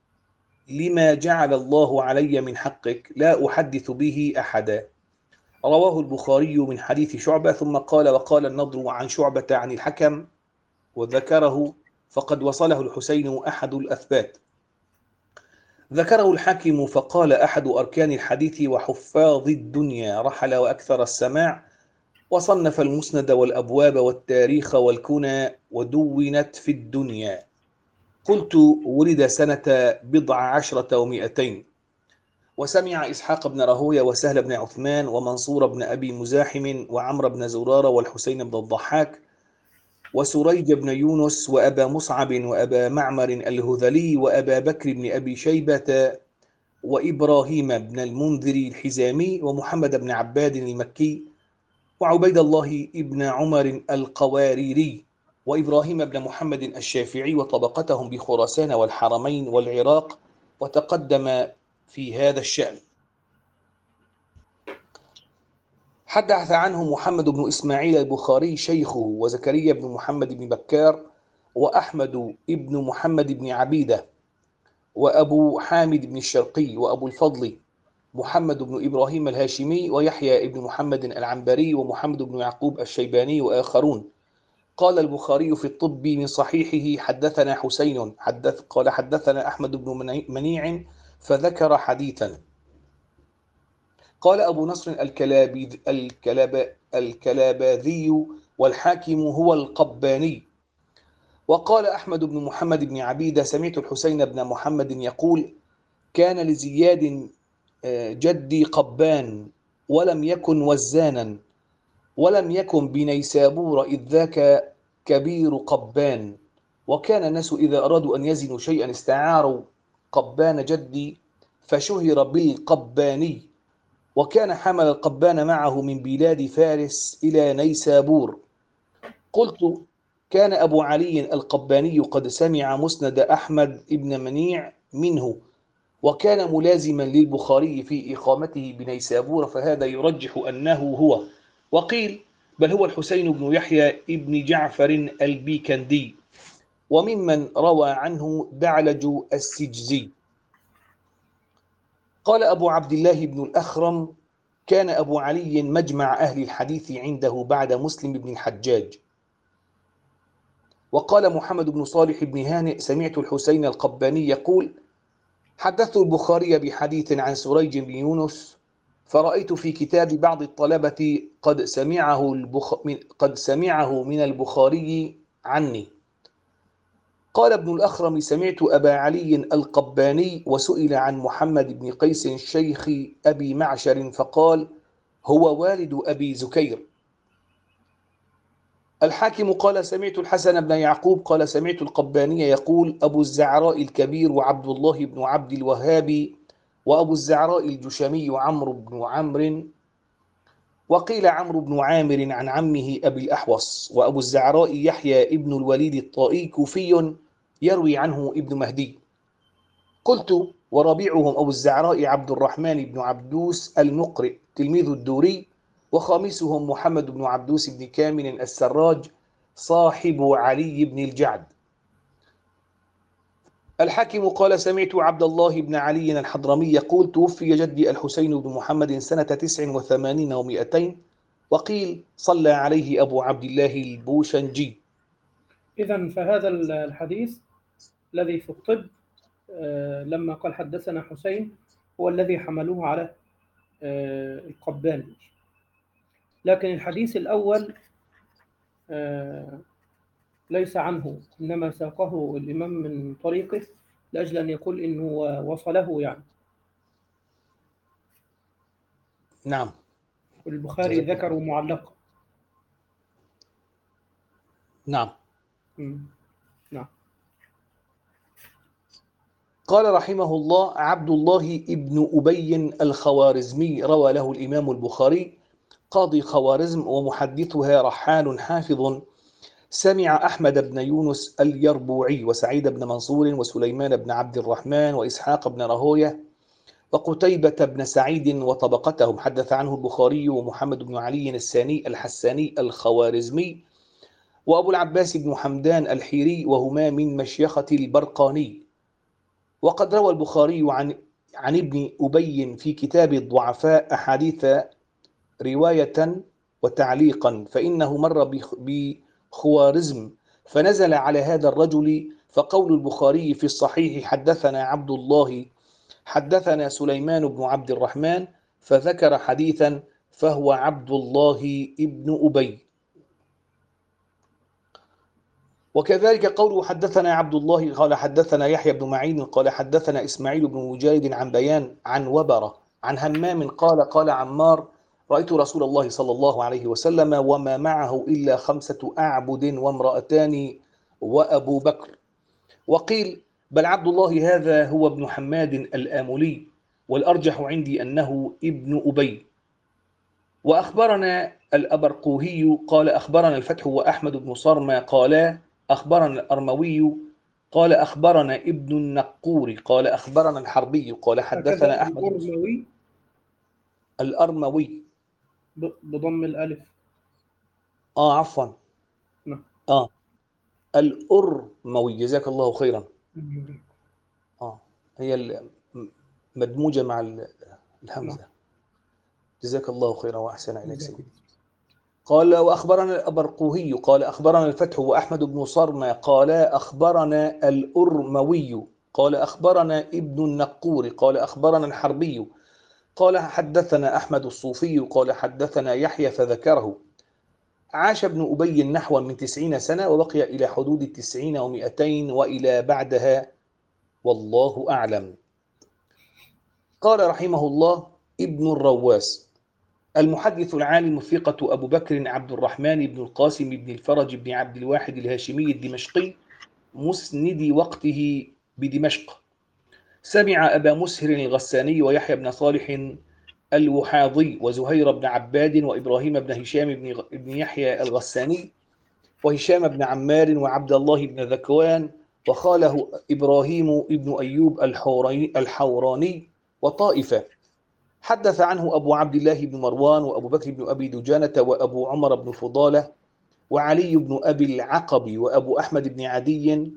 لما جعل الله علي من حقك لا أحدث به أحدا. رواه البخاري من حديث شعبة. ثم قال وقال النضر عن شعبة عن الحكم وذكره فقد وصله الحسين أحد الأثبات. ذكره الحاكم فقال أحد أركان الحديث وحفاظ الدنيا رحل وأكثر السماع وصنف المسند والأبواب والتاريخ والكنى ودونت في الدنيا. قلت ولد سنة 17 و200 وسمع إسحاق بن راهويه وسهل بن عثمان ومنصور بن أبي مزاحم وعمر بن زرارة والحسين بن الضحاك وسريج بن يونس وأبا مصعب وأبا معمر الهذلي وأبا بكر بن أبي شيبة وإبراهيم بن المنذر الحزامي ومحمد بن عباد المكي وعبيد الله بن عمر القواريري وإبراهيم بن محمد الشافعي وطبقتهم بخراسان والحرمين والعراق وتقدم في هذا الشأن. حدث عنه محمد بن إسماعيل البخاري شيخه وزكريا بن محمد بن بكار وأحمد بن محمد بن عبيدة وأبو حامد بن الشرقي وأبو الفضل محمد بن إبراهيم الهاشمي ويحيى بن محمد العنبري ومحمد بن يعقوب الشيباني وآخرون. قال البخاري في الطب من صحيحه حدثنا حسين قال حدثنا أحمد بن منيع فذكر حديثا. قال أبو نصر الكلاباذي والحاكم هو القباني. وقال أحمد بن محمد بن عبيدة سمعت الحسين بن محمد يقول كان لزياد جدي قبان ولم يكن وزانا ولم يكن بنيسابور إذ ذاك كبير قبان وكان الناس إذا أرادوا أن يزنوا شيئا استعاروا قبان جدي فشهر بالقباني وكان حمل القبان معه من بلاد فارس إلى نيسابور. قلت كان أبو علي القباني قد سمع مسند أحمد بن منيع منه وكان ملازما للبخاري في إقامته بنيسابور فهذا يرجح أنه هو. وقيل بل هو الحسين بن يحيى ابن جعفر البيكندي. وممن روى عنه دعلج السجزي. قال أبو عبد الله بن الأخرم كان أبو علي مجمع أهل الحديث عنده بعد مسلم بن الحجاج. وقال محمد بن صالح بن هانئ سمعت الحسين القباني يقول حدثت البخاري بحديث عن سريج بن يونس فرأيت في كتاب بعض الطلبة قد سمعه من البخاري عني. قال ابن الأخرم: سمعت أبا علي القباني وسئل عن محمد بن قيس شيخ أبي معشر فقال: هو والد أبي زكير. الحاكم قال: سمعت الحسن بن يعقوب قال: سمعت القباني يقول: أبو الزعراء الكبير وعبد الله بن عبد الوهاب، وأبو الزعراء الجشمي عمرو بن عمرو، وقيل عمرو بن عامر عن عمه أبي الأحوص، وأبو الزعراء يحيى ابن الوليد الطائي كوفي يروي عنه ابن مهدي. قلت: ورابعهم أبو الزعراء عبد الرحمن بن عبدوس المقرئ تلميذ الدوري، وخامسهم محمد بن عبدوس بن كامل السراج صاحب علي بن الجعد. الحاكم قال: سمعت عبد الله بن علي الحضرمي يقول: توفي جدي الحسين بن محمد سنة 89 و200، وقيل صلى عليه أبو عبد الله البوشنجي. إذن فهذا الحديث الذي في الطب لما قال حدثنا حسين هو الذي حملوه على القباني، لكن الحديث الأول ليس عنه، إنما ساقه الإمام من طريقه لأجل أن يقول إنه وصله يعني. نعم. والبخاري ذكره معلقا. نعم. نعم. قال رحمه الله: عبد الله ابن أبي الخوارزمي روى له الإمام البخاري، قاضي خوارزم ومحدثها رحال حافظ، سمع أحمد بن يونس اليربوعي وسعيد بن منصور وسليمان بن عبد الرحمن وإسحاق بن راهويه وقتيبة بن سعيد وطبقتهم، حدث عنه البخاري ومحمد بن علي الساني الحساني الخوارزمي وأبو العباس بن حمدان الحيري، وهما من مشيخة البرقاني. وقد روى البخاري عن ابن أبي في كتاب الضعفاء أحاديث رواية وتعليقا، فإنه مر بخوارزم فنزل على هذا الرجل، فقول البخاري في الصحيح: حدثنا عبد الله حدثنا سليمان بن عبد الرحمن، فذكر حديثا فهو عبد الله ابن أبي. وكذلك قوله حدثنا عبد الله قال حدثنا يحيى بن معين قال حدثنا إسماعيل بن مجاهد عن بيان عن وبرة عن همام قال عمار: رأيت رسول الله صلى الله عليه وسلم وما معه إلا 5 أعبد وامرأتان وأبو بكر. وقيل: بل عبد الله هذا هو ابن حماد الآملي، والأرجح عندي أنه ابن أبي. وأخبرنا الأبرقوهي قال أخبرنا الفتح وأحمد بن صرمى قال أخبرنا الأرموي قال أخبرنا ابن النقور قال أخبرنا الحربي قال حدثنا أحمد الأرموي بضم الألف. عفوا. الأرموي، جزاك الله خيرا. هي مدموجة مع الهمزة. جزاك الله خيرا وأحسن إليك سيدي. قال: وأخبرنا الأبرقوهي قال أخبرنا الفتح وأحمد بن صرمى قال أخبرنا الأرموي قال أخبرنا ابن النقور قال أخبرنا الحربي قال حدثنا أحمد الصوفي قال حدثنا يحيى فذكره. عاش ابن أبي نحو من 90 سنة، وبقي إلى حدود 90 و200 وإلى بعدها، والله أعلم. قال رحمه الله: ابن الرواس المحدث العالم الثقة أبو بكر عبد الرحمن بن القاسم بن الفرج بن عبد الواحد الهاشمي الدمشقي مسند وقته بدمشق، سمع أبا مسهر الغساني ويحيى بن صالح الوحاضي وزهير بن عباد وإبراهيم بن هشام بن يحيى الغساني وهشام بن عمار وعبد الله بن ذكوان وخاله إبراهيم بن أيوب الحوراني وطائفة. حدث عنه أبو عبد الله بن مروان وأبو بكر بن أبي دجانة وأبو عمر بن فضالة وعلي بن أبي العقب وأبو أحمد بن عدي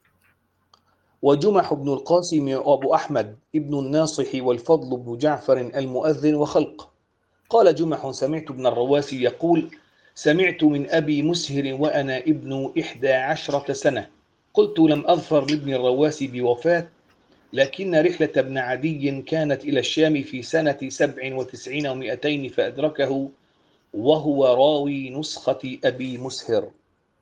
وجمح بن القاسم وأبو أحمد ابن الناصح والفضل بن جعفر المؤذن وخلق. قال جمح: سمعت ابن الرواسي يقول: سمعت من أبي مسهر وأنا ابن 11 سنة، قلت: لم أظفر لابن الرواسي بوفاة، لكن رحلة ابن عدي كانت إلى الشام في سنة 97 و200 فأدركه وهو راوي نسخة أبي مسهر.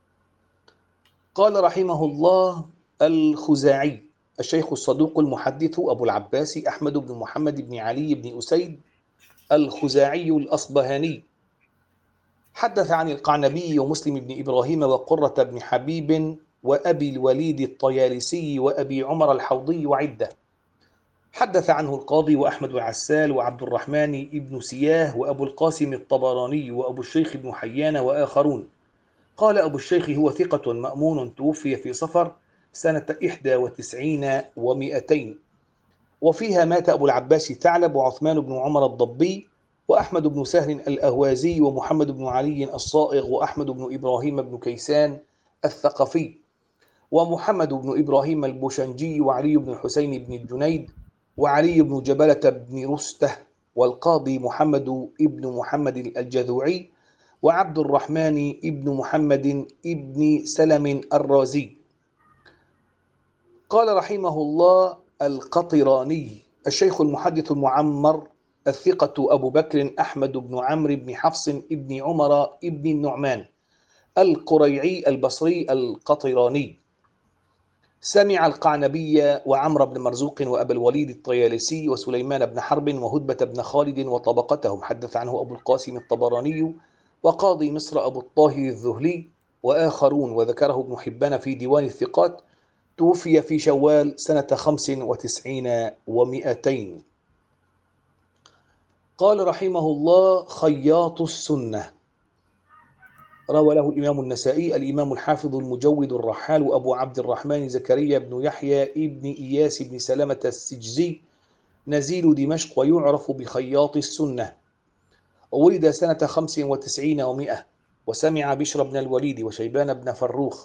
قال رحمه الله الخزاعي الشيخ الصدوق المحدث أبو العباس أحمد بن محمد بن علي بن أسيد الخزاعي الأصبهاني حدث عن القعنبي ومسلم بن إبراهيم وقرة بن حبيب وأبي الوليد الطيالسي وأبي عمر الحوضي وعدة. حدث عنه القاضي وأحمد العسال وعبد الرحمن بن سياه وأبو القاسم الطبراني وأبو الشيخ بن حيان وآخرون. قال أبو الشيخ هو ثقة مأمون توفي في صفر سنة 91 و200 وفيها مات أبو العباس ثعلب وعثمان بن عمر الضبي وأحمد بن سهل الأهوازي ومحمد بن علي الصائغ وأحمد بن إبراهيم بن كيسان الثقفي ومحمد بن إبراهيم البوشنجي وعلي بن الحسين بن الجنيد وعلي بن جبلة بن رسته والقاضي محمد بن محمد الجذوعي وعبد الرحمن بن محمد بن سلم الرازي. قال رحمه الله القطراني الشيخ المحدث المعمر الثقة أبو بكر أحمد بن عمرو بن حفص بن عمر بن النعمان القريعي البصري القطراني سمع القعنبي وعمر بن مرزوق وأبا الوليد الطيالسي وسليمان بن حرب وهدبة بن خالد وطبقتهم. حدث عنه أبو القاسم الطبراني وقاضي مصر أبو الطاهر الذهلي وآخرون وذكره ابن حبان في ديوان الثقات. توفي في شوال سنة 95 و200. قال رحمه الله خياط السنة روى له الإمام النسائي الإمام الحافظ المجود الرحال أبو عبد الرحمن زكريا بن يحيى ابن إياس بن سلمة السجزي نزيل دمشق ويعرف بخياط السنة. ولد سنة 95 و100 وسمع بشر بن الوليد وشيبان بن فروخ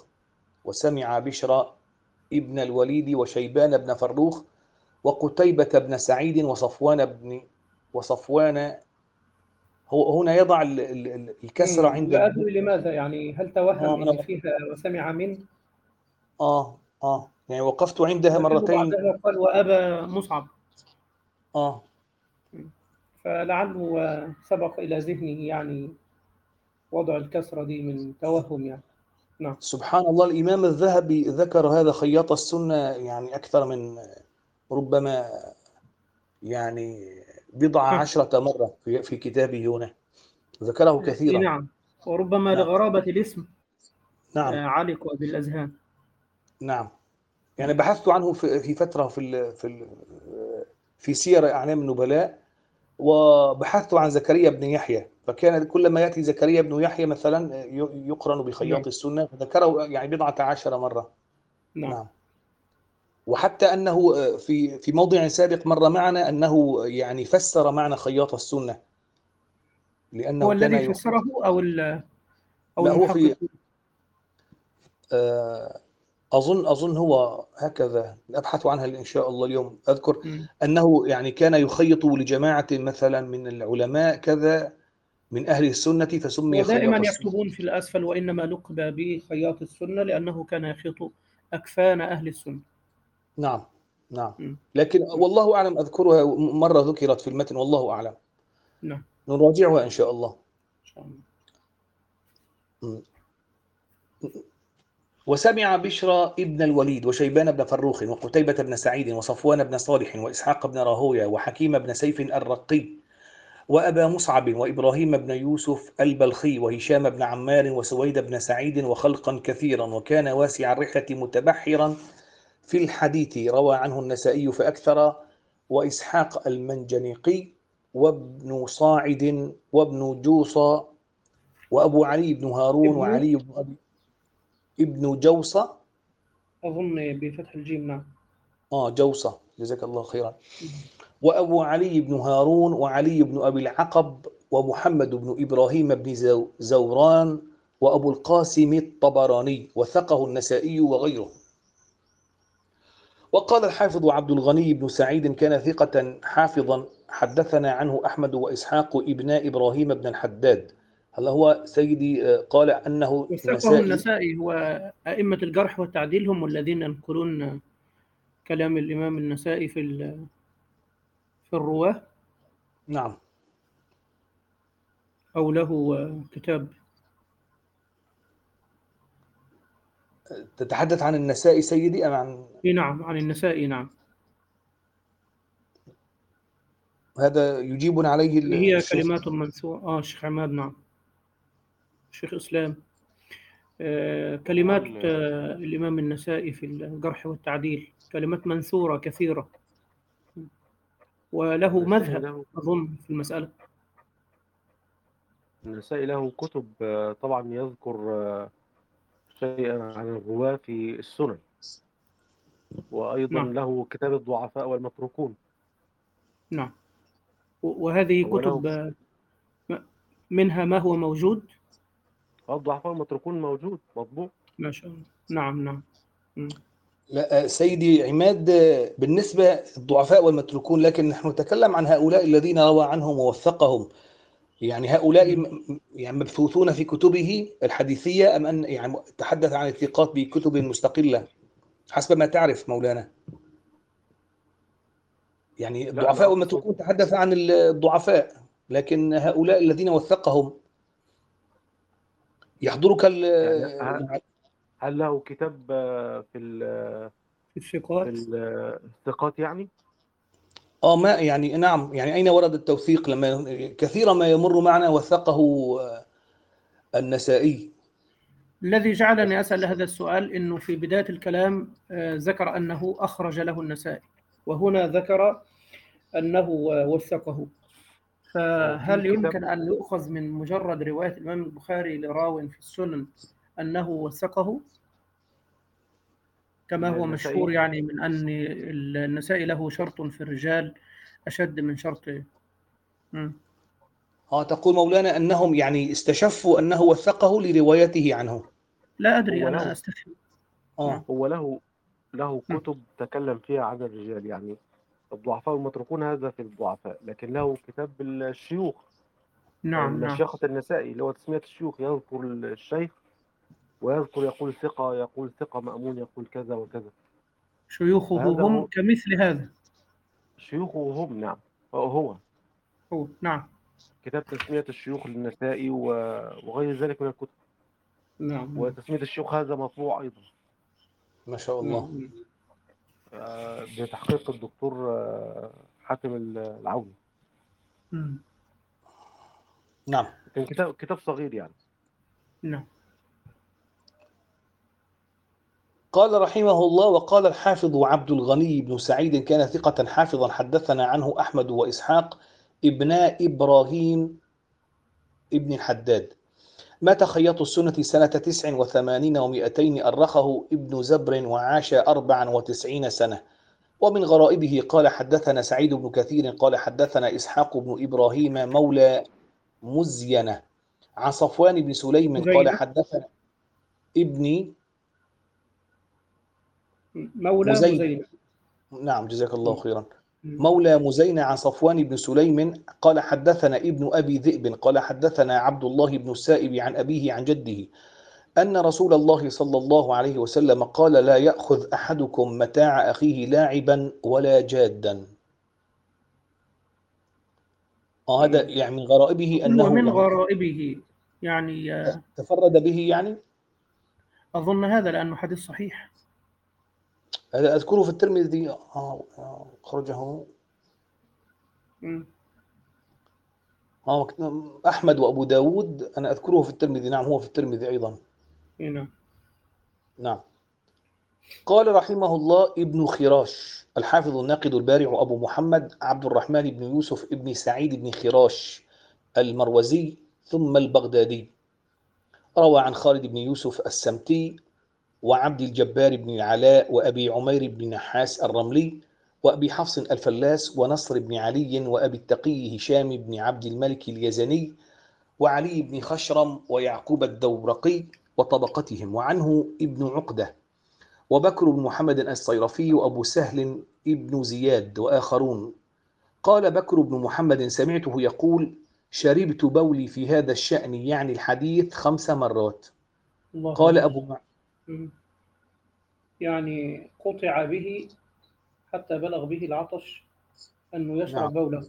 وقتيبة بن سعيد وصفوان هو هنا يضع الكسر عند لا أدري لماذا، يعني هل توهم إن فيها وسمع من يعني وقفت عندها مرتين بعدها قال وأبا مصعب فلعله سبق إلى ذهنه يعني وضع الكسرة دي من توهم يعني. نعم. سبحان الله الإمام الذهبي ذكر هذا خياط السنة يعني أكثر من ربما يعني 10 مرة في كتابه هنا ذكره كثيرا. نعم، وربما نعم. لغرابة الاسم نعم. علق بالأذهان. نعم، يعني بحثت عنه في فترة في سير أعلام النبلاء وبحثت عن زكريا بن يحيى، فكان كلما يأتي زكريا بن يحيى مثلا يقرن بخياط السنة فذكره يعني 10 مرة. نعم. وحتى أنه في موضع سابق مر معنا أنه يعني فسر معنى خياط السنة لأنه هو الذي فسره أو لا هو في أظن هو هكذا أبحث عنها إن شاء الله اليوم أذكر أنه يعني كان يخيط لجماعة مثلا من العلماء كذا من أهل السنة فسمي خياط السنة. ودائما يكتبون في الأسفل وإنما لقب بخياط السنة لأنه كان يخيط أكفان أهل السنة. نعم. لكن والله أعلم أذكرها مرة ذكرت في المتن والله أعلم. نعم. نراجعها إن شاء الله. وسمع بشر ابن الوليد وشيبان بن فروخ وقتيبة بن سعيد وصفوان بن صالح وإسحاق بن راهوية وحكيم بن سيف الرقي وأبا مصعب وإبراهيم بن يوسف البلخي وهشام بن عمار وسويد بن سعيد وخلقا كثيرا وكان واسع الرحلة متبحرا في الحديث روى عنه النسائي فأكثر وإسحاق المنجنيقي وابن صاعد وابن جوصى وأبو علي بن هارون وعلي بن أبي ابن جوصى أظن بفتح الجيم. نعم. جوصى جزاك الله خيرا. وأبو علي بن هارون وعلي بن أبي العقب ومحمد بن إبراهيم بن زوران وأبو القاسم الطبراني وثقه النسائي وغيره. وقال الحافظ عبد الغني بن سعيد كان ثقة حافظا حدثنا عنه أحمد وإسحاق ابن إبراهيم بن الحداد. هل هو سيدي قال أنه النسائي هو أئمة الجرح والتعديل هم الذين ينقلون كلام الإمام النسائي في الرواة، نعم. أو له كتاب؟ تتحدث عن النسائي سيدي أم عن نعم، عن النسائي. نعم، هذا يجيبنا عليه هي الشيخ؟ كلمات منثورة. الشيخ عماد. نعم، الشيخ إسلام. كلمات الإمام النسائي في الجرح والتعديل، كلمات منثورة كثيرة، وله النسائي مذهب له أظن في المسألة. النسائي له كتب طبعا يذكر شيئا عن الرواة في السنن، وأيضا نعم، له كتاب الضعفاء والمتروكون. نعم. وهذه هو له كتب منها ما هو موجود. الضعفاء والمتروكون موجود مطبوع. ما شاء الله. نعم، نعم. لا سيدي عماد، بالنسبة للضعفاء والمتروكون، لكن نحن نتكلم عن هؤلاء الذين روى عنهم ووثقهم. يعني هؤلاء يعني مبثوثون في كتبه الحديثية، أم أن يعني تحدث عن الثقات بكتب مستقلة حسب ما تعرف مولانا؟ يعني لا، أنا الضعفاء أقصد والمتروكون تحدث عن الضعفاء، لكن هؤلاء الذين وثقهم يحضرك يعني هل له كتاب في في في الثقات. الثقات يعني؟ ما يعني نعم، يعني أين ورد التوثيق؟ لما كثيرا ما يمر معنا وثقه النسائي. الذي جعلني أسأل هذا السؤال أنه في بداية الكلام ذكر أنه أخرج له النسائي، وهنا ذكر أنه وثقه. في فهل كتاب يمكن أن يؤخذ من مجرد رواية الإمام البخاري لراو في السنن أنه وثقه، كما هو النسائي؟ مشهور يعني من أن النسائي له شرط في الرجال أشد من شرط. تقول مولانا أنهم يعني استشفوا أنه وثقه لروايته عنه. لا أدري، هو أنا له أستفهم. هو له كتب تكلم فيها عن الرجال، يعني الضعفاء والمتروكون هذا في الضعفاء، لكن له كتاب الشيوخ، نعم، نعم. مشيخة النسائي اللي هو تسمية الشيوخ، يذكر الشيخ ويذكر، يقول ثقة، يقول ثقة مأمون، يقول كذا وكذا. شيوخه فهذا هم هو كمثل هذا. شيوخه هم. نعم، هو نعم، كتاب تسمية الشيوخ للنسائي وغير ذلك من الكتب. نعم، وتسمية الشيوخ هذا مطبوع أيضا ما شاء الله. نعم. بتحقيق الدكتور حاتم العوني. نعم. كان كتاب صغير يعني. نعم. قال رحمه الله: وقال الحافظ عبد الغني بن سعيد كان ثقة حافظا، حدثنا عنه أحمد وإسحاق ابنا إبراهيم ابن الحداد، مات خياط السنة سنة 89 و200، أرخه ابن زبر وعاش 94 سنة. ومن غرائبه قال حدثنا سعيد بن كثير قال حدثنا إسحاق بن إبراهيم مولى مزينة عن صفوان بن سليم قال مزينة. حدثنا ابني مولى مزينة. مزينة. نعم جزاك الله خيرا. مم. مولى مزينة عن صفوان بن سليم قال حدثنا ابن أبي ذئب قال حدثنا عبد الله بن السائب عن أبيه عن جده أن رسول الله صلى الله عليه وسلم قال: لا يأخذ أحدكم متاع أخيه لاعبا ولا جادا. هذا يعني من غرائبه يقول أنه ومن يعني غرائبه، يعني تفرد به يعني. أظن هذا لأنه حديث صحيح. هذا أذكره في الترمذي، خرجه أحمد وأبو داود. أنا أذكره في الترمذي. نعم هو في الترمذي أيضا. نعم. نعم. قال رحمه الله: ابن خراش الحافظ الناقد البارع أبو محمد عبد الرحمن بن يوسف ابن سعيد بن خراش المروزي ثم البغدادي، روى عن خالد بن يوسف السمتي وعبد الجبار بن العلاء وأبي عمير بن نحاس الرملي وأبي حفص الفلاس ونصر بن علي وأبي التقي هشام بن عبد الملك اليزني وعلي بن خشرم ويعقوب الدورقي وطبقتهم، وعنه ابن عقدة وبكر بن محمد الصيرفي وأبو سهل ابن زياد وآخرون. قال بكر بن محمد: سمعته يقول: شربت بولي في هذا الشأن يعني الحديث 5 مرات. الله قال أكبر. أبو يعني قطع به حتى بلغ به العطش أنه يشرب نعم بوله.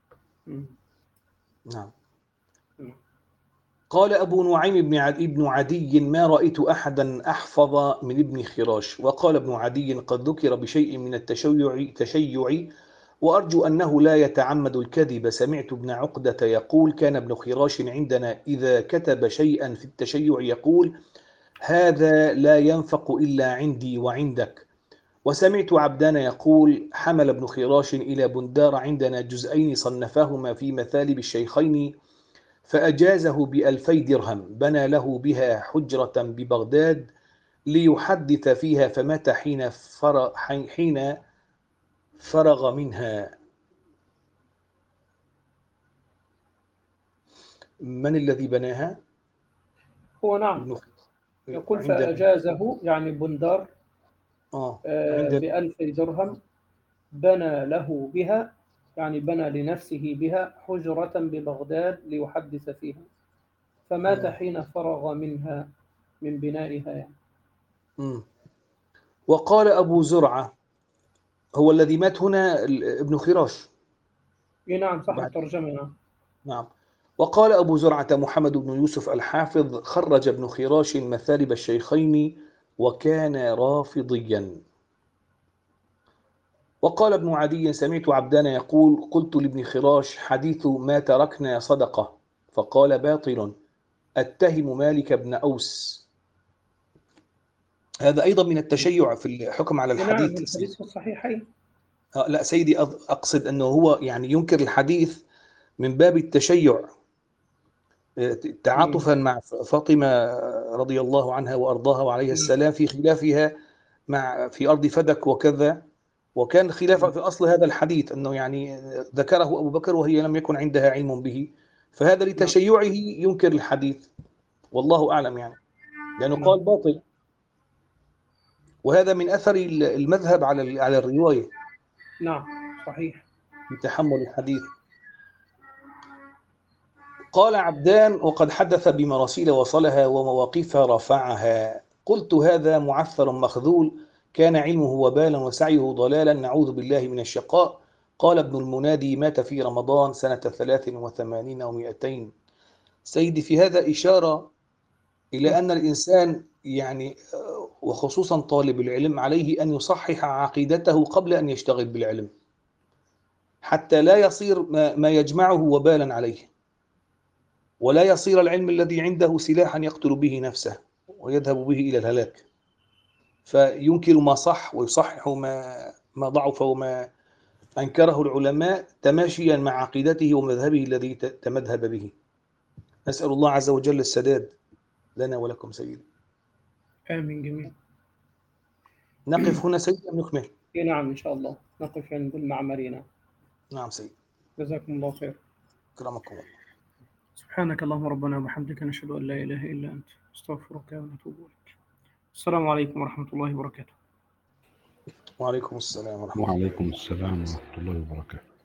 نعم. نعم. قال أبو نعيم ابن عدي ما رأيت أحدا أحفظ من ابن خراش. وقال ابن عدي قد ذكر بشيء من التشيع وأرجو أنه لا يتعمد الكذب. سمعت ابن عقدة يقول كان ابن خراش عندنا إذا كتب شيئا في التشيع يقول هذا لا ينفق إلا عندي وعندك. وسمعت عبدان يقول حمل ابن خراش إلى بندار عندنا جزئين صنفهما في مثالب الشيخين فأجازه ب2000 درهم، بنى له بها حجرة ببغداد ليحدث فيها فمات حين فرغ منها. من الذي بناها؟ هو نعم يقول عندنا فأجازه يعني بندار عندنا ب1000 درهم، بنى له بها يعني بنى لنفسه بها حجرة ببغداد ليحدث فيها فمات حين فرغ منها من بنائها يعني. وقال أبو زرعة هو الذي مات هنا ابن خراش. نعم صح الترجمة. نعم. وقال أبو زرعة محمد بن يوسف الحافظ خرج ابن خراش مثالب الشيخين وكان رافضيا. وقال ابن عدي سمعت عبدان يقول قلت لابن خراش حديث ما تركنا صدقة فقال باطل أتهم مالك بن أوس. هذا أيضا من التشيع في الحكم على الحديث. نعم الحديث في الصحيحين. لا سيدي أقصد أنه هو يعني ينكر الحديث من باب التشيع تعاطفا مع فاطمة رضي الله عنها وأرضاها وعليها السلام في خلافها في أرض فدك وكذا. وكان خلافا في أصل هذا الحديث أنه يعني ذكره أبو بكر وهي لم يكن عندها علم به، فهذا لتشيعه ينكر الحديث والله أعلم يعني لأنه قال باطل. وهذا من أثر المذهب على الرواية. نعم صحيح. بتحمل الحديث. قال عبدان وقد حدث بمراسيل وصلها ومواقف رفعها. قلت هذا معثر مخذول كان علمه وبالا وسعيه ضلالا نعوذ بالله من الشقاء. قال ابن المنادي مات في رمضان سنة 83 و200. سيدي في هذا إشارة إلى أن الإنسان يعني وخصوصا طالب العلم عليه أن يصحح عقيدته قبل أن يشتغل بالعلم حتى لا يصير ما يجمعه وبالا عليه، ولا يصير العلم الذي عنده سلاحا يقتل به نفسه ويذهب به إلى الهلاك. فينكر ما صح ويصحح ما ضعف وما أنكره العلماء تماشيا مع عقيدته ومذهبه الذي تمذهب به. نسأل الله عز وجل السداد لنا ولكم سيدي. آمين جميل. نقف هنا سيدي أم نكمل؟ نعم إن شاء الله نقف عند المعمرين. نعم سيدي. جزاكم الله خير. كرمكم الله. سبحانك اللهم ربنا وبحمدك نشهد أن لا إله إلا أنت استغفرك ونتوب إليك. السلام عليكم ورحمة الله وبركاته. وعليكم السلام ورحمة الله وعليكم السلام ورحمة الله وبركاته.